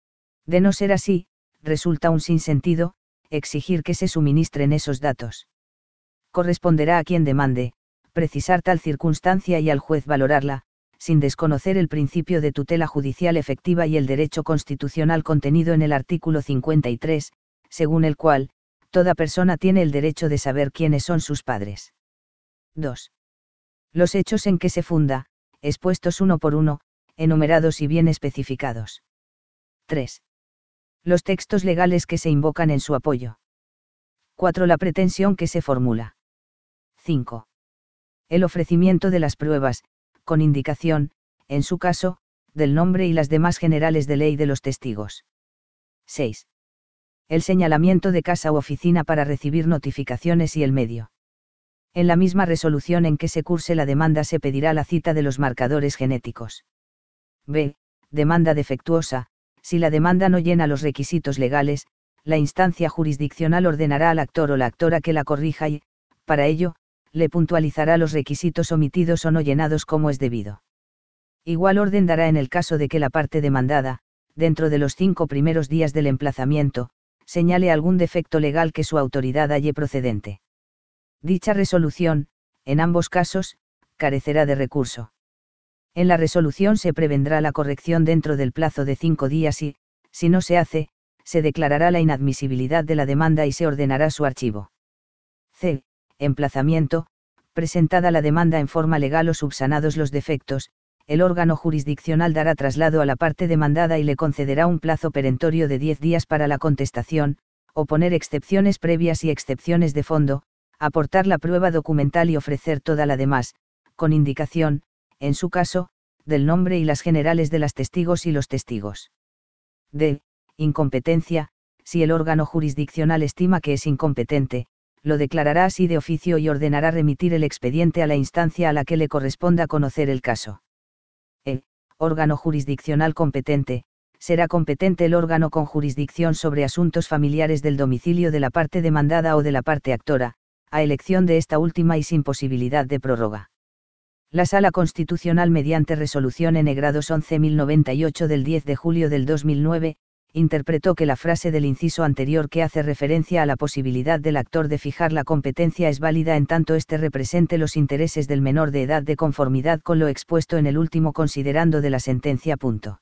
De no ser así, resulta un sinsentido, exigir que se suministren esos datos. Corresponderá a quien demande, precisar tal circunstancia y al juez valorarla, sin desconocer el principio de tutela judicial efectiva y el derecho constitucional contenido en el artículo cincuenta y tres, según el cual, toda persona tiene el derecho de saber quiénes son sus padres. dos. Los hechos en que se funda, expuestos uno por uno, enumerados y bien especificados. tres. Los textos legales que se invocan en su apoyo. cuatro. La pretensión que se formula. cinco. El ofrecimiento de las pruebas, con indicación, en su caso, del nombre y las demás generales de ley de los testigos. seis. El señalamiento de casa u oficina para recibir notificaciones y el medio. En la misma resolución en que se curse la demanda se pedirá la cita de los marcadores genéticos. B. Demanda defectuosa. Si la demanda no llena los requisitos legales, la instancia jurisdiccional ordenará al actor o la actora que la corrija y, para ello, le puntualizará los requisitos omitidos o no llenados como es debido. Igual orden dará en el caso de que la parte demandada, dentro de los cinco primeros días del emplazamiento, señale algún defecto legal que su autoridad halle procedente. Dicha resolución, en ambos casos, carecerá de recurso. En la resolución se prevendrá la corrección dentro del plazo de cinco días y, si no se hace, se declarará la inadmisibilidad de la demanda y se ordenará su archivo. C. Emplazamiento. Presentada la demanda en forma legal o subsanados los defectos, el órgano jurisdiccional dará traslado a la parte demandada y le concederá un plazo perentorio de diez días para la contestación, oponer excepciones previas y excepciones de fondo, aportar la prueba documental y ofrecer toda la demás, con indicación, en su caso, del nombre y las generales de las testigos y los testigos. D. Incompetencia. Si el órgano jurisdiccional estima que es incompetente, lo declarará así de oficio y ordenará remitir el expediente a la instancia a la que le corresponda conocer el caso. E. Órgano jurisdiccional competente. Será competente el órgano con jurisdicción sobre asuntos familiares del domicilio de la parte demandada o de la parte actora, a elección de esta última y sin posibilidad de prórroga. La Sala Constitucional, mediante resolución N grados once mil noventa y ocho del diez de julio del dos mil nueve, interpretó que la frase del inciso anterior que hace referencia a la posibilidad del actor de fijar la competencia es válida en tanto éste represente los intereses del menor de edad de conformidad con lo expuesto en el último considerando de la sentencia.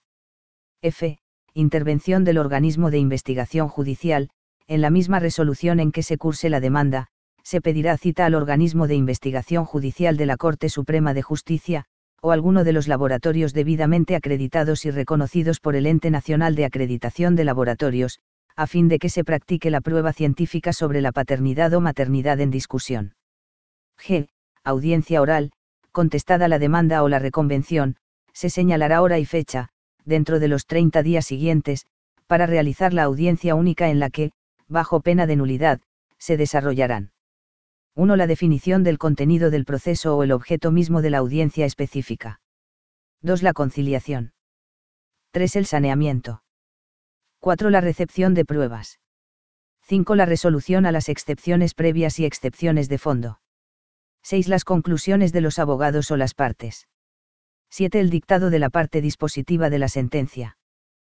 F. Intervención del organismo de investigación judicial. En la misma resolución en que se curse la demanda, se pedirá cita al organismo de investigación judicial de la Corte Suprema de Justicia, o alguno de los laboratorios debidamente acreditados y reconocidos por el Ente Nacional de Acreditación de Laboratorios, a fin de que se practique la prueba científica sobre la paternidad o maternidad en discusión. G. Audiencia oral. Contestada la demanda o la reconvención, se señalará hora y fecha, dentro de los treinta días siguientes, para realizar la audiencia única en la que, bajo pena de nulidad, se desarrollarán uno La definición del contenido del proceso o el objeto mismo de la audiencia específica. dos La conciliación. tres El saneamiento. cuatro La recepción de pruebas. cinco La resolución a las excepciones previas y excepciones de fondo. seis Las conclusiones de los abogados o las partes. siete El dictado de la parte dispositiva de la sentencia.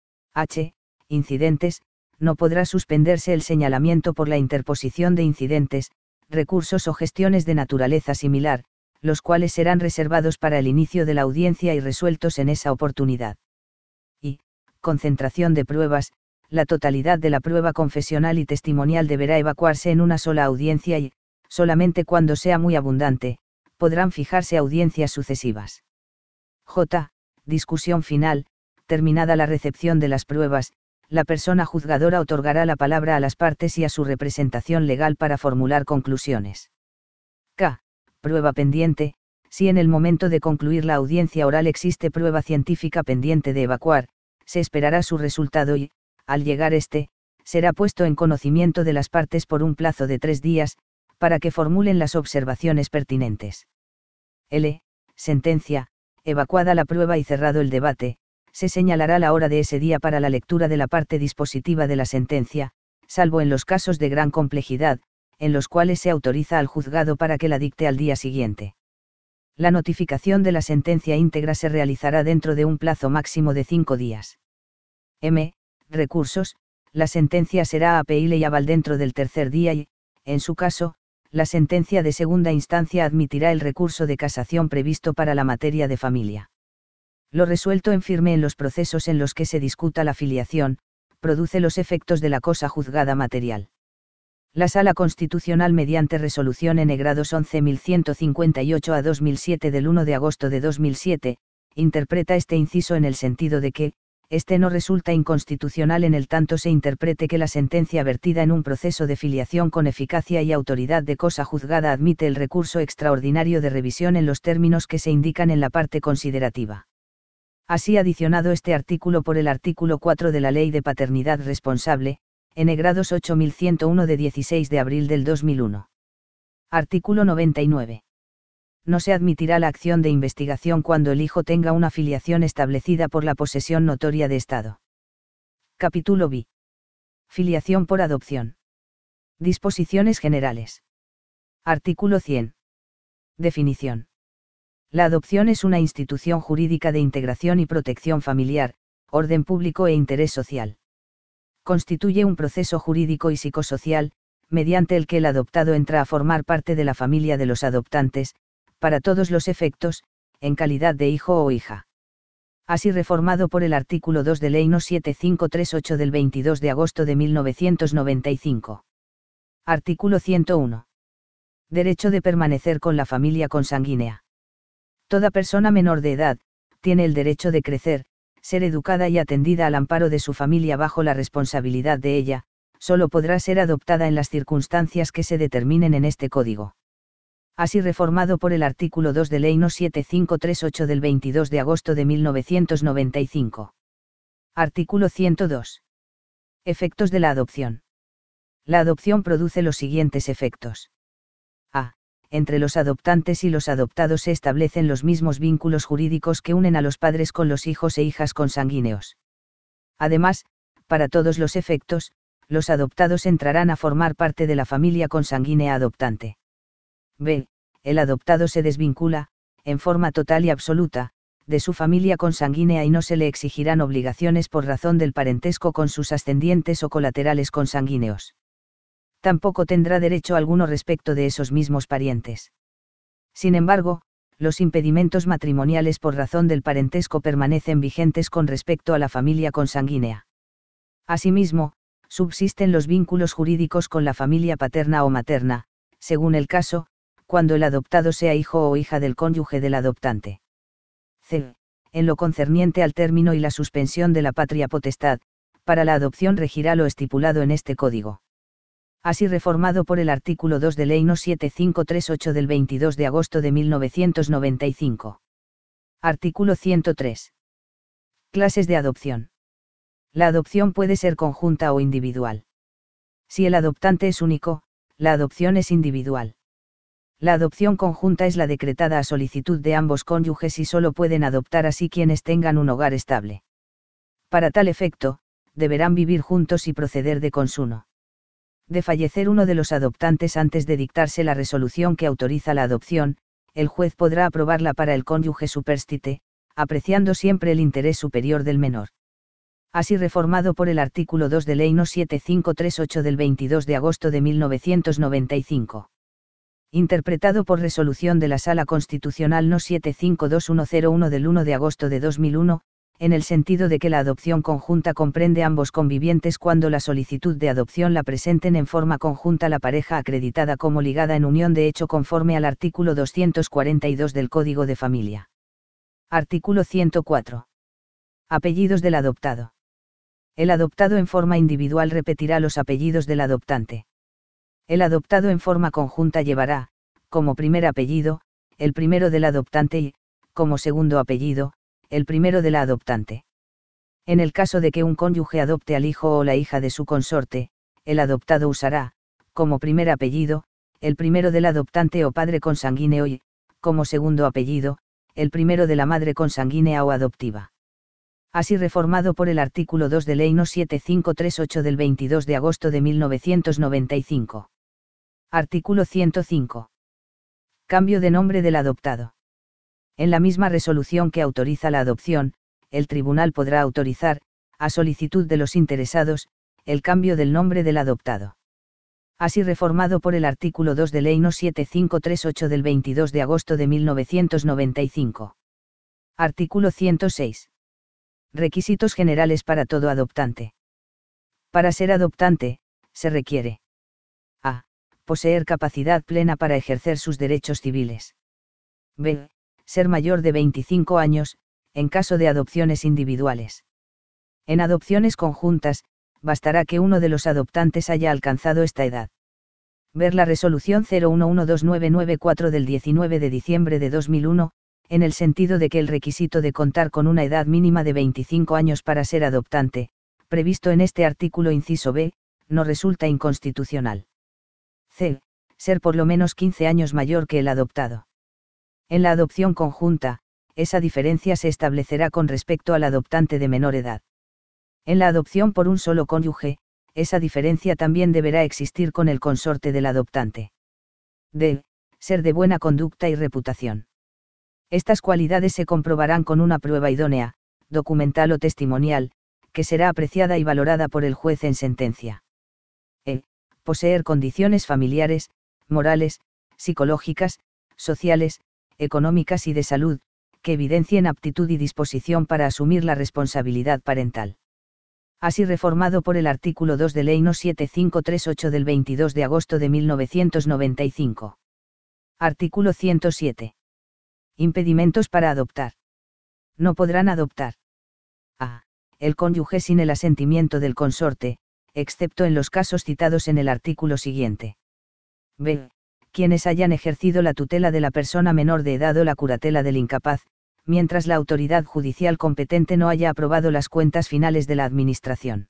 H. Incidentes. No podrá suspenderse el señalamiento por la interposición de incidentes, recursos o gestiones de naturaleza similar, los cuales serán reservados para el inicio de la audiencia y resueltos en esa oportunidad. Y. Concentración de pruebas. La totalidad de la prueba confesional y testimonial deberá evacuarse en una sola audiencia y, solamente cuando sea muy abundante, podrán fijarse audiencias sucesivas. J. Discusión final. Terminada la recepción de las pruebas, la persona juzgadora otorgará la palabra a las partes y a su representación legal para formular conclusiones. K. Prueba pendiente. Si en el momento de concluir la audiencia oral existe prueba científica pendiente de evacuar, se esperará su resultado y, al llegar este, será puesto en conocimiento de las partes por un plazo de tres días, para que formulen las observaciones pertinentes. L. Sentencia. Evacuada la prueba y cerrado el debate, se señalará la hora de ese día para la lectura de la parte dispositiva de la sentencia, salvo en los casos de gran complejidad, en los cuales se autoriza al juzgado para que la dicte al día siguiente. La notificación de la sentencia íntegra se realizará dentro de un plazo máximo de cinco días. M. Recursos. La sentencia será apelable y aval dentro del tercer día y, en su caso, la sentencia de segunda instancia admitirá el recurso de casación previsto para la materia de familia. Lo resuelto en firme en los procesos en los que se discuta la filiación, produce los efectos de la cosa juzgada material. La Sala Constitucional mediante resolución N grados once mil ciento cincuenta y ocho a dos mil siete del uno de agosto de dos mil siete, interpreta este inciso en el sentido de que, este no resulta inconstitucional en el tanto se interprete que la sentencia vertida en un proceso de filiación con eficacia y autoridad de cosa juzgada admite el recurso extraordinario de revisión en los términos que se indican en la parte considerativa. Así adicionado este artículo por el artículo cuatro de la Ley de Paternidad Responsable, N grados ocho mil ciento uno de dieciséis de abril del dos mil uno. Artículo noventa y nueve. No se admitirá la acción de investigación cuando el hijo tenga una filiación establecida por la posesión notoria de Estado. Capítulo B. Filiación por adopción. Disposiciones generales. Artículo cien. Definición. La adopción es una institución jurídica de integración y protección familiar, orden público e interés social. Constituye un proceso jurídico y psicosocial, mediante el que el adoptado entra a formar parte de la familia de los adoptantes, para todos los efectos, en calidad de hijo o hija. Así reformado por el artículo dos de Ley No siete mil quinientos treinta y ocho del veintidós de agosto de mil novecientos noventa y cinco. Artículo ciento uno. Derecho de permanecer con la familia consanguínea. Toda persona menor de edad, tiene el derecho de crecer, ser educada y atendida al amparo de su familia bajo la responsabilidad de ella, solo podrá ser adoptada en las circunstancias que se determinen en este Código. Así reformado por el artículo dos de Ley No siete mil quinientos treinta y ocho del veintidós de agosto de mil novecientos noventa y cinco. Artículo ciento dos. Efectos de la adopción. La adopción produce los siguientes efectos. A. Entre los adoptantes y los adoptados se establecen los mismos vínculos jurídicos que unen a los padres con los hijos e hijas consanguíneos. Además, para todos los efectos, los adoptados entrarán a formar parte de la familia consanguínea adoptante. B. El adoptado se desvincula, en forma total y absoluta, de su familia consanguínea y no se le exigirán obligaciones por razón del parentesco con sus ascendientes o colaterales consanguíneos. Tampoco tendrá derecho alguno respecto de esos mismos parientes. Sin embargo, los impedimentos matrimoniales por razón del parentesco permanecen vigentes con respecto a la familia consanguínea. Asimismo, subsisten los vínculos jurídicos con la familia paterna o materna, según el caso, cuando el adoptado sea hijo o hija del cónyuge del adoptante. C. En lo concerniente al término y la suspensión de la patria potestad, para la adopción regirá lo estipulado en este Código. Así reformado por el artículo dos de Ley No siete mil quinientos treinta y ocho del veintidós de agosto de mil novecientos noventa y cinco. Artículo ciento tres. Clases de adopción. La adopción puede ser conjunta o individual. Si el adoptante es único, la adopción es individual. La adopción conjunta es la decretada a solicitud de ambos cónyuges y solo pueden adoptar así quienes tengan un hogar estable. Para tal efecto, deberán vivir juntos y proceder de consuno. De fallecer uno de los adoptantes antes de dictarse la resolución que autoriza la adopción, el juez podrá aprobarla para el cónyuge superstite, apreciando siempre el interés superior del menor. Así reformado por el artículo dos de Ley No siete cinco tres ocho del veintidós de agosto de mil novecientos noventa y cinco. Interpretado por resolución de la Sala Constitucional No siete cinco dos uno cero uno del uno de agosto de dos mil uno, en el sentido de que la adopción conjunta comprende ambos convivientes cuando la solicitud de adopción la presenten en forma conjunta la pareja acreditada como ligada en unión de hecho conforme al artículo doscientos cuarenta y dos del Código de Familia. Artículo ciento cuatro. Apellidos del adoptado. El adoptado en forma individual repetirá los apellidos del adoptante. El adoptado en forma conjunta llevará, como primer apellido, el primero del adoptante y, como segundo apellido, el primero de la adoptante. En el caso de que un cónyuge adopte al hijo o la hija de su consorte, el adoptado usará, como primer apellido, el primero del adoptante o padre consanguíneo y, como segundo apellido, el primero de la madre consanguínea o adoptiva. Así reformado por el artículo dos de Ley No siete cinco tres ocho del veintidós de agosto de mil novecientos noventa y cinco. Artículo ciento cinco. Cambio de nombre del adoptado. En la misma resolución que autoriza la adopción, el tribunal podrá autorizar, a solicitud de los interesados, el cambio del nombre del adoptado. Así reformado por el artículo dos de Ley No siete cinco tres ocho del veintidós de agosto de mil novecientos noventa y cinco. Artículo ciento seis. Requisitos generales para todo adoptante. Para ser adoptante, se requiere a. Poseer capacidad plena para ejercer sus derechos civiles. b. Ser mayor de veinticinco años, en caso de adopciones individuales. En adopciones conjuntas, bastará que uno de los adoptantes haya alcanzado esta edad. Ver la resolución cero uno uno dos nueve nueve cuatro del diecinueve de diciembre de dos mil uno, en el sentido de que el requisito de contar con una edad mínima de veinticinco años para ser adoptante, previsto en este artículo inciso B, no resulta inconstitucional. C. Ser por lo menos quince años mayor que el adoptado. En la adopción conjunta, esa diferencia se establecerá con respecto al adoptante de menor edad. En la adopción por un solo cónyuge, esa diferencia también deberá existir con el consorte del adoptante. D. Ser de buena conducta y reputación. Estas cualidades se comprobarán con una prueba idónea, documental o testimonial, que será apreciada y valorada por el juez en sentencia. E. Poseer condiciones familiares, morales, psicológicas, sociales, económicas y de salud, que evidencien aptitud y disposición para asumir la responsabilidad parental. Así reformado por el artículo dos de Ley No siete cinco tres ocho del veintidós de agosto de mil novecientos noventa y cinco. Artículo ciento siete. Impedimentos para adoptar. No podrán adoptar. A. El cónyuge sin el asentimiento del consorte, excepto en los casos citados en el artículo siguiente. B. Quienes hayan ejercido la tutela de la persona menor de edad o la curatela del incapaz, mientras la autoridad judicial competente no haya aprobado las cuentas finales de la Administración.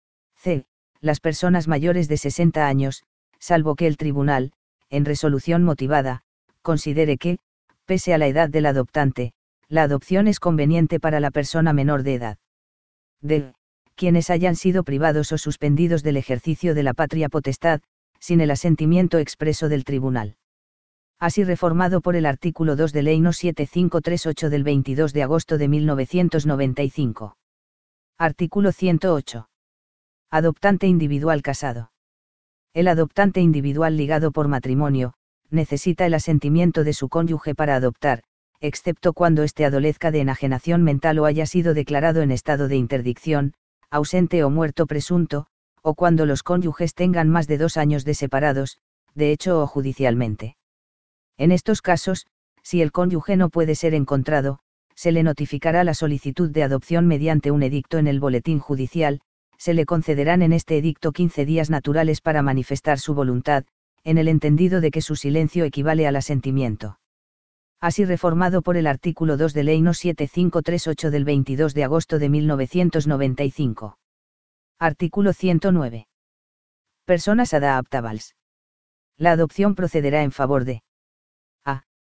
C. Las personas mayores de sesenta años, salvo que el tribunal, en resolución motivada, considere que, pese a la edad del adoptante, la adopción es conveniente para la persona menor de edad. D. Quienes hayan sido privados o suspendidos del ejercicio de la patria potestad, sin el asentimiento expreso del tribunal. Así reformado por el artículo dos de Ley No siete cinco tres ocho del veintidós de agosto de mil novecientos noventa y cinco. Artículo ciento ocho. Adoptante individual casado. El adoptante individual ligado por matrimonio, necesita el asentimiento de su cónyuge para adoptar, excepto cuando éste adolezca de enajenación mental o haya sido declarado en estado de interdicción, ausente o muerto presunto, o cuando los cónyuges tengan más de dos años de separados, de hecho o judicialmente. En estos casos, si el cónyuge no puede ser encontrado, se le notificará la solicitud de adopción mediante un edicto en el boletín judicial, se le concederán en este edicto quince días naturales para manifestar su voluntad, en el entendido de que su silencio equivale al asentimiento. Así reformado por el artículo dos de Ley No siete cinco tres ocho del veintidós de agosto de mil novecientos noventa y cinco. Artículo ciento nueve. Personas adoptables. La adopción procederá en favor de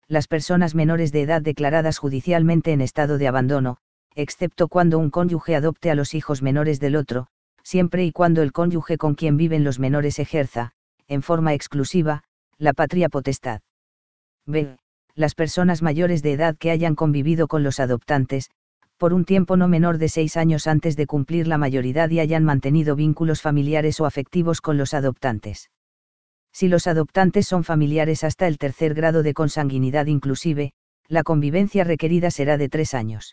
las personas menores de edad declaradas judicialmente en estado de abandono, excepto cuando un cónyuge adopte a los hijos menores del otro, siempre y cuando el cónyuge con quien viven los menores ejerza, en forma exclusiva, la patria potestad. B. Las personas mayores de edad que hayan convivido con los adoptantes, por un tiempo no menor de seis años antes de cumplir la mayoridad y hayan mantenido vínculos familiares o afectivos con los adoptantes. Si los adoptantes son familiares hasta el tercer grado de consanguinidad inclusive, la convivencia requerida será de tres años.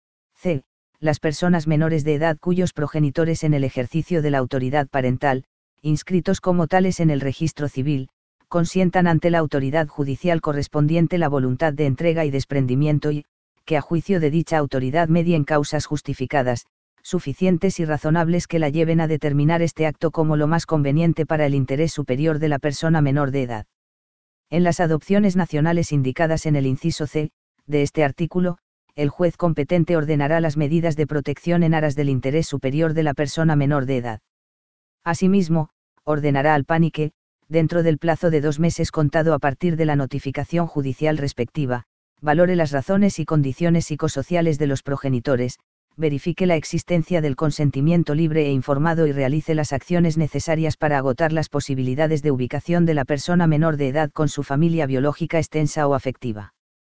C. Las personas menores de edad cuyos progenitores en el ejercicio de la autoridad parental, inscritos como tales en el registro civil, consientan ante la autoridad judicial correspondiente la voluntad de entrega y desprendimiento y, que a juicio de dicha autoridad medien causas justificadas, suficientes y razonables que la lleven a determinar este acto como lo más conveniente para el interés superior de la persona menor de edad. En las adopciones nacionales indicadas en el inciso C, de este artículo, el juez competente ordenará las medidas de protección en aras del interés superior de la persona menor de edad. Asimismo, ordenará al PANI que, dentro del plazo de dos meses contado a partir de la notificación judicial respectiva, valore las razones y condiciones psicosociales de los progenitores, verifique la existencia del consentimiento libre e informado y realice las acciones necesarias para agotar las posibilidades de ubicación de la persona menor de edad con su familia biológica extensa o afectiva.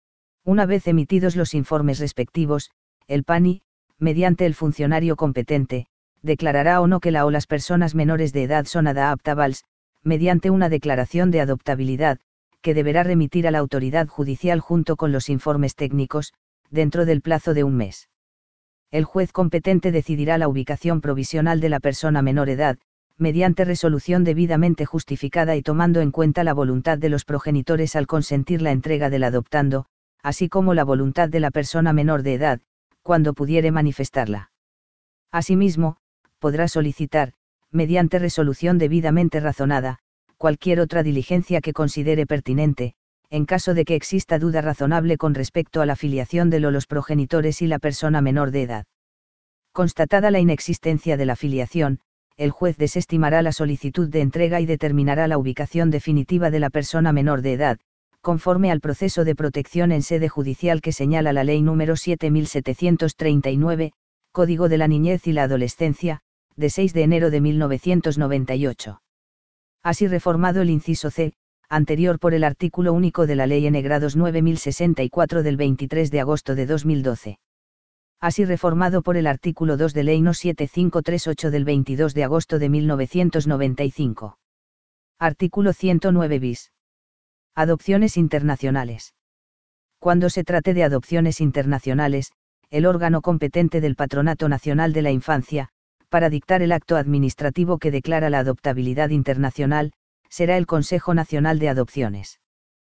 Una vez emitidos los informes respectivos, el PANI, mediante el funcionario competente, declarará o no que la o las personas menores de edad son adoptables, mediante una declaración de adoptabilidad, que deberá remitir a la autoridad judicial junto con los informes técnicos, dentro del plazo de un mes. El juez competente decidirá la ubicación provisional de la persona menor edad, mediante resolución debidamente justificada y tomando en cuenta la voluntad de los progenitores al consentir la entrega del adoptando, así como la voluntad de la persona menor de edad, cuando pudiere manifestarla. Asimismo, podrá solicitar, mediante resolución debidamente razonada, cualquier otra diligencia que considere pertinente, en caso de que exista duda razonable con respecto a la filiación de lo los progenitores y la persona menor de edad. Constatada la inexistencia de la filiación, el juez desestimará la solicitud de entrega y determinará la ubicación definitiva de la persona menor de edad, conforme al proceso de protección en sede judicial que señala la Ley número siete mil setecientos treinta y nueve, Código de la Niñez y la Adolescencia, de seis de enero de mil novecientos noventa y ocho. Así reformado el inciso C, anterior por el artículo único de la Ley N nueve mil sesenta y cuatro del veintitrés de agosto de dos mil doce. Así reformado por el artículo dos de Ley No siete mil quinientos treinta y ocho del veintidós de agosto de mil novecientos noventa y cinco. Artículo ciento nueve bis. Adopciones internacionales. Cuando se trate de adopciones internacionales, el órgano competente del Patronato Nacional de la Infancia, para dictar el acto administrativo que declara la adoptabilidad internacional, será el Consejo Nacional de Adopciones.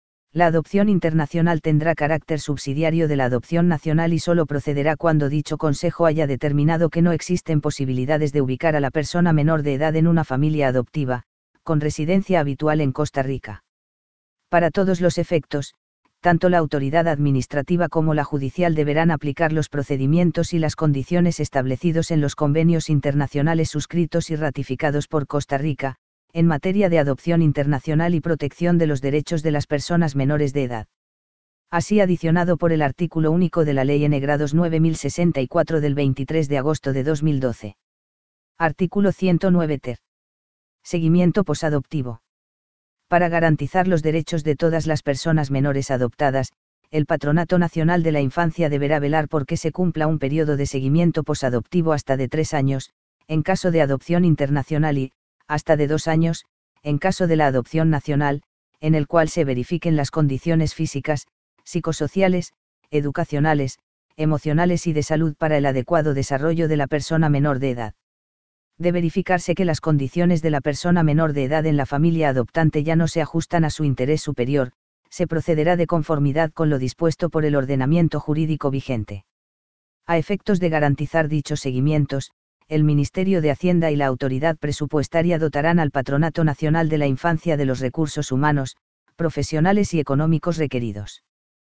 La adopción internacional tendrá carácter subsidiario de la adopción nacional y solo procederá cuando dicho Consejo haya determinado que no existen posibilidades de ubicar a la persona menor de edad en una familia adoptiva, con residencia habitual en Costa Rica. Para todos los efectos, tanto la autoridad administrativa como la judicial deberán aplicar los procedimientos y las condiciones establecidos en los convenios internacionales suscritos y ratificados por Costa Rica, en materia de adopción internacional y protección de los derechos de las personas menores de edad. Así adicionado por el artículo único de la Ley N nueve mil sesenta y cuatro del veintitrés de agosto de dos mil doce. Artículo ciento nueve ter. Seguimiento posadoptivo. Para garantizar los derechos de todas las personas menores adoptadas, el Patronato Nacional de la Infancia deberá velar por que se cumpla un periodo de seguimiento posadoptivo hasta de tres años, en caso de adopción internacional y, hasta de dos años, en caso de la adopción nacional, en el cual se verifiquen las condiciones físicas, psicosociales, educacionales, emocionales y de salud para el adecuado desarrollo de la persona menor de edad. De verificarse que las condiciones de la persona menor de edad en la familia adoptante ya no se ajustan a su interés superior, se procederá de conformidad con lo dispuesto por el ordenamiento jurídico vigente. A efectos de garantizar dichos seguimientos, el Ministerio de Hacienda y la Autoridad Presupuestaria dotarán al Patronato Nacional de la Infancia de los recursos humanos, profesionales y económicos requeridos.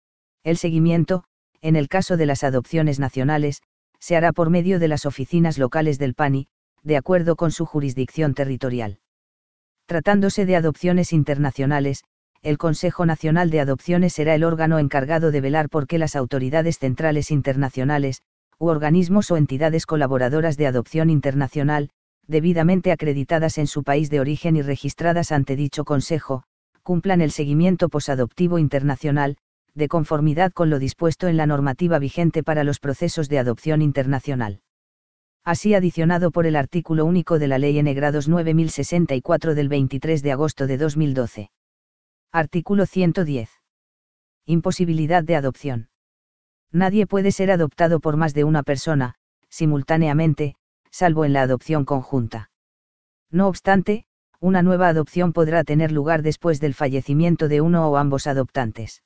El seguimiento, en el caso de las adopciones nacionales, se hará por medio de las oficinas locales del PANI, de acuerdo con su jurisdicción territorial. Tratándose de adopciones internacionales, el Consejo Nacional de Adopciones será el órgano encargado de velar por que las autoridades centrales internacionales, u organismos o entidades colaboradoras de adopción internacional, debidamente acreditadas en su país de origen y registradas ante dicho Consejo, cumplan el seguimiento posadoptivo internacional, de conformidad con lo dispuesto en la normativa vigente para los procesos de adopción internacional. Así adicionado por el artículo único de la Ley N grados nueve mil sesenta y cuatro del veintitrés de agosto de dos mil doce. Artículo ciento diez. Imposibilidad de adopción. Nadie puede ser adoptado por más de una persona, simultáneamente, salvo en la adopción conjunta. No obstante, una nueva adopción podrá tener lugar después del fallecimiento de uno o ambos adoptantes.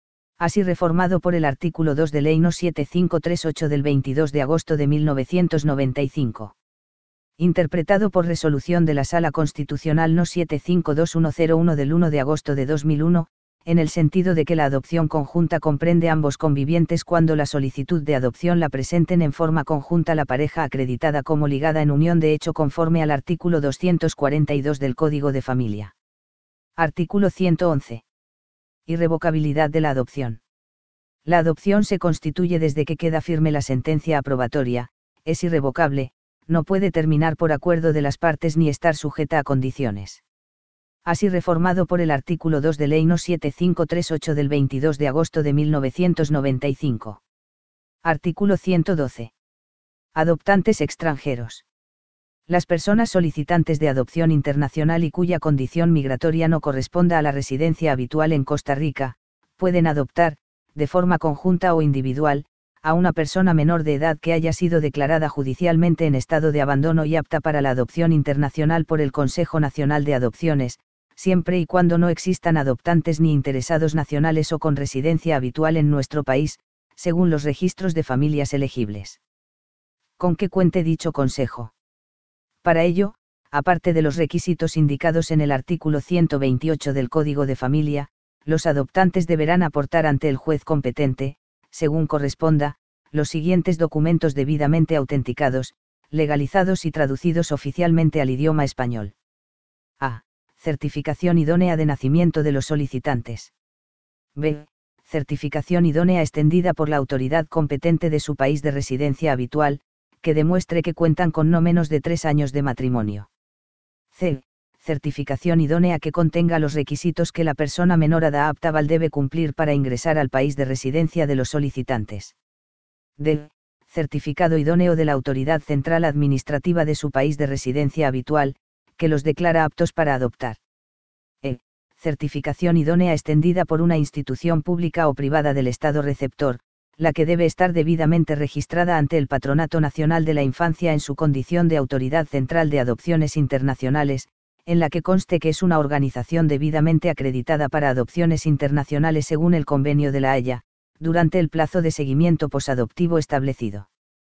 Así reformado por el artículo dos de Ley No siete cinco tres ocho del veintidós de agosto de mil novecientos noventa y cinco. Interpretado por resolución de la Sala Constitucional No siete cinco dos uno cero uno del uno de agosto de dos mil uno, en el sentido de que la adopción conjunta comprende ambos convivientes cuando la solicitud de adopción la presenten en forma conjunta la pareja acreditada como ligada en unión de hecho conforme al artículo doscientos cuarenta y dos del Código de Familia. Artículo ciento once. Irrevocabilidad de la adopción. La adopción se constituye desde que queda firme la sentencia aprobatoria, es irrevocable, no puede terminar por acuerdo de las partes ni estar sujeta a condiciones. Así reformado por el artículo dos de Ley No siete cinco tres ocho del veintidós de agosto de mil novecientos noventa y cinco. Artículo ciento doce. Adoptantes extranjeros. Las personas solicitantes de adopción internacional y cuya condición migratoria no corresponda a la residencia habitual en Costa Rica, pueden adoptar, de forma conjunta o individual, a una persona menor de edad que haya sido declarada judicialmente en estado de abandono y apta para la adopción internacional por el Consejo Nacional de Adopciones, siempre y cuando no existan adoptantes ni interesados nacionales o con residencia habitual en nuestro país, según los registros de familias elegibles. Con que cuente dicho Consejo. Para ello, aparte de los requisitos indicados en el artículo ciento veintiocho del Código de Familia, los adoptantes deberán aportar ante el juez competente, según corresponda, los siguientes documentos debidamente autenticados, legalizados y traducidos oficialmente al idioma español. A. Certificación idónea de nacimiento de los solicitantes. B. Certificación idónea extendida por la autoridad competente de su país de residencia habitual, que demuestre que cuentan con no menos de tres años de matrimonio. C. Certificación idónea que contenga los requisitos que la persona menor de edad apta debe cumplir para ingresar al país de residencia de los solicitantes. D. Certificado idóneo de la autoridad central administrativa de su país de residencia habitual, que los declara aptos para adoptar. E. Certificación idónea extendida por una institución pública o privada del Estado receptor, la que debe estar debidamente registrada ante el Patronato Nacional de la Infancia en su condición de Autoridad Central de Adopciones Internacionales, en la que conste que es una organización debidamente acreditada para adopciones internacionales según el Convenio de La Haya, durante el plazo de seguimiento posadoptivo establecido.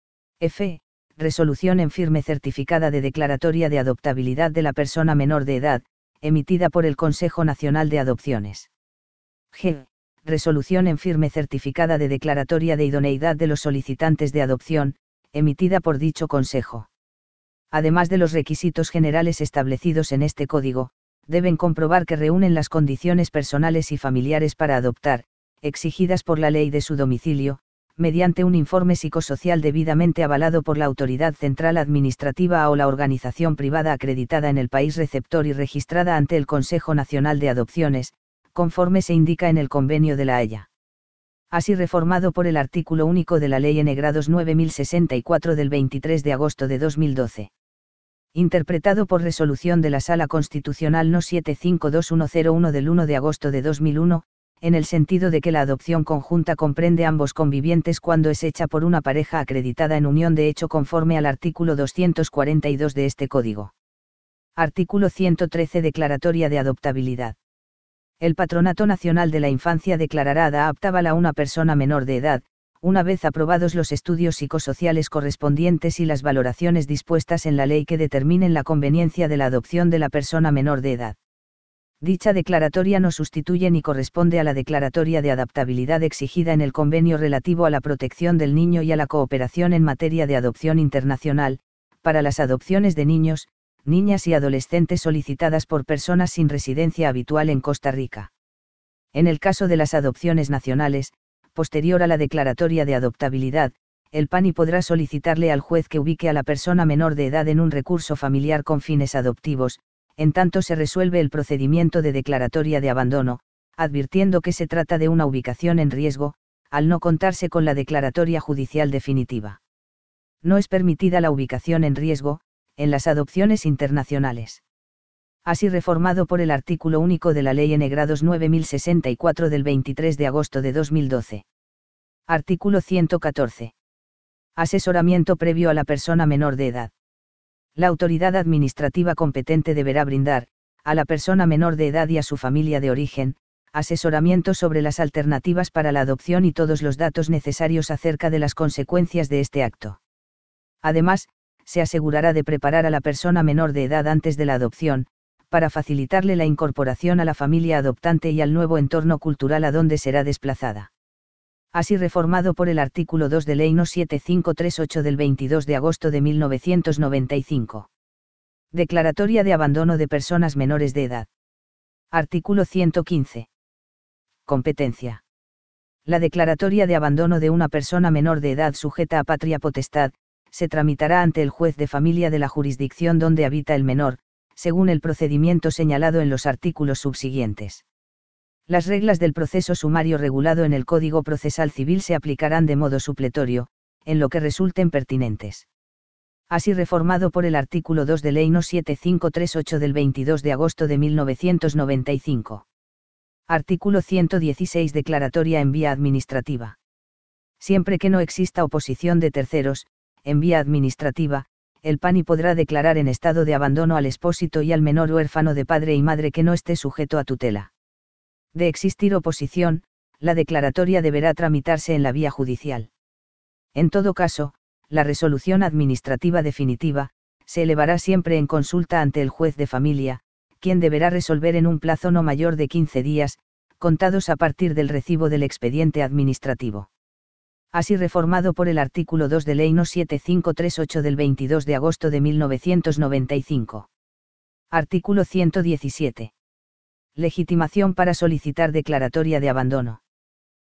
F. Resolución en firme certificada de declaratoria de adoptabilidad de la persona menor de edad, emitida por el Consejo Nacional de Adopciones. G. Resolución en firme certificada de declaratoria de idoneidad de los solicitantes de adopción, emitida por dicho Consejo. Además de los requisitos generales establecidos en este código, deben comprobar que reúnen las condiciones personales y familiares para adoptar, exigidas por la ley de su domicilio, mediante un informe psicosocial debidamente avalado por la autoridad central administrativa o la organización privada acreditada en el país receptor y registrada ante el Consejo Nacional de Adopciones, conforme se indica en el Convenio de La Haya. Así reformado por el artículo único de la Ley N grados nueve mil sesenta y cuatro del veintitrés de agosto de dos mil doce. Interpretado por resolución de la Sala Constitucional No siete cinco dos uno cero uno del uno de agosto de dos mil uno, en el sentido de que la adopción conjunta comprende ambos convivientes cuando es hecha por una pareja acreditada en unión de hecho conforme al artículo doscientos cuarenta y dos de este Código. Artículo ciento trece. Declaratoria de adoptabilidad. El Patronato Nacional de la Infancia declarará apta a una persona menor de edad, una vez aprobados los estudios psicosociales correspondientes y las valoraciones dispuestas en la ley que determinen la conveniencia de la adopción de la persona menor de edad. Dicha declaratoria no sustituye ni corresponde a la declaratoria de adaptabilidad exigida en el convenio relativo a la protección del niño y a la cooperación en materia de adopción internacional, para las adopciones de niños, niñas y adolescentes solicitadas por personas sin residencia habitual en Costa Rica. En el caso de las adopciones nacionales, posterior a la declaratoria de adoptabilidad, el PANI podrá solicitarle al juez que ubique a la persona menor de edad en un recurso familiar con fines adoptivos, en tanto se resuelve el procedimiento de declaratoria de abandono, advirtiendo que se trata de una ubicación en riesgo, al no contarse con la declaratoria judicial definitiva. No es permitida la ubicación en riesgo, en las adopciones internacionales. Así reformado por el artículo único de la Ley N grados nueve mil sesenta y cuatro del veintitrés de agosto de dos mil doce. Artículo ciento catorce. Asesoramiento previo a la persona menor de edad. La autoridad administrativa competente deberá brindar, a la persona menor de edad y a su familia de origen, asesoramiento sobre las alternativas para la adopción y todos los datos necesarios acerca de las consecuencias de este acto. Además, se asegurará de preparar a la persona menor de edad antes de la adopción, para facilitarle la incorporación a la familia adoptante y al nuevo entorno cultural a donde será desplazada. Así reformado por el artículo dos de Ley No siete mil quinientos treinta y ocho del veintidós de agosto de mil novecientos noventa y cinco. Declaratoria de abandono de personas menores de edad. Artículo ciento quince. Competencia. La declaratoria de abandono de una persona menor de edad sujeta a patria potestad, se tramitará ante el juez de familia de la jurisdicción donde habita el menor, según el procedimiento señalado en los artículos subsiguientes. Las reglas del proceso sumario regulado en el Código Procesal Civil se aplicarán de modo supletorio, en lo que resulten pertinentes. Así reformado por el artículo dos de Ley No siete mil quinientos treinta y ocho del veintidós de agosto de mil novecientos noventa y cinco. Artículo ciento dieciséis. Declaratoria en vía administrativa. Siempre que no exista oposición de terceros, en vía administrativa, el PANI podrá declarar en estado de abandono al expósito y al menor huérfano de padre y madre que no esté sujeto a tutela. De existir oposición, la declaratoria deberá tramitarse en la vía judicial. En todo caso, la resolución administrativa definitiva, se elevará siempre en consulta ante el juez de familia, quien deberá resolver en un plazo no mayor de quince días, contados a partir del recibo del expediente administrativo. Así reformado por el artículo dos de Ley No siete mil quinientos treinta y ocho del veintidós de agosto de mil novecientos noventa y cinco. Artículo ciento diecisiete. Legitimación para solicitar declaratoria de abandono.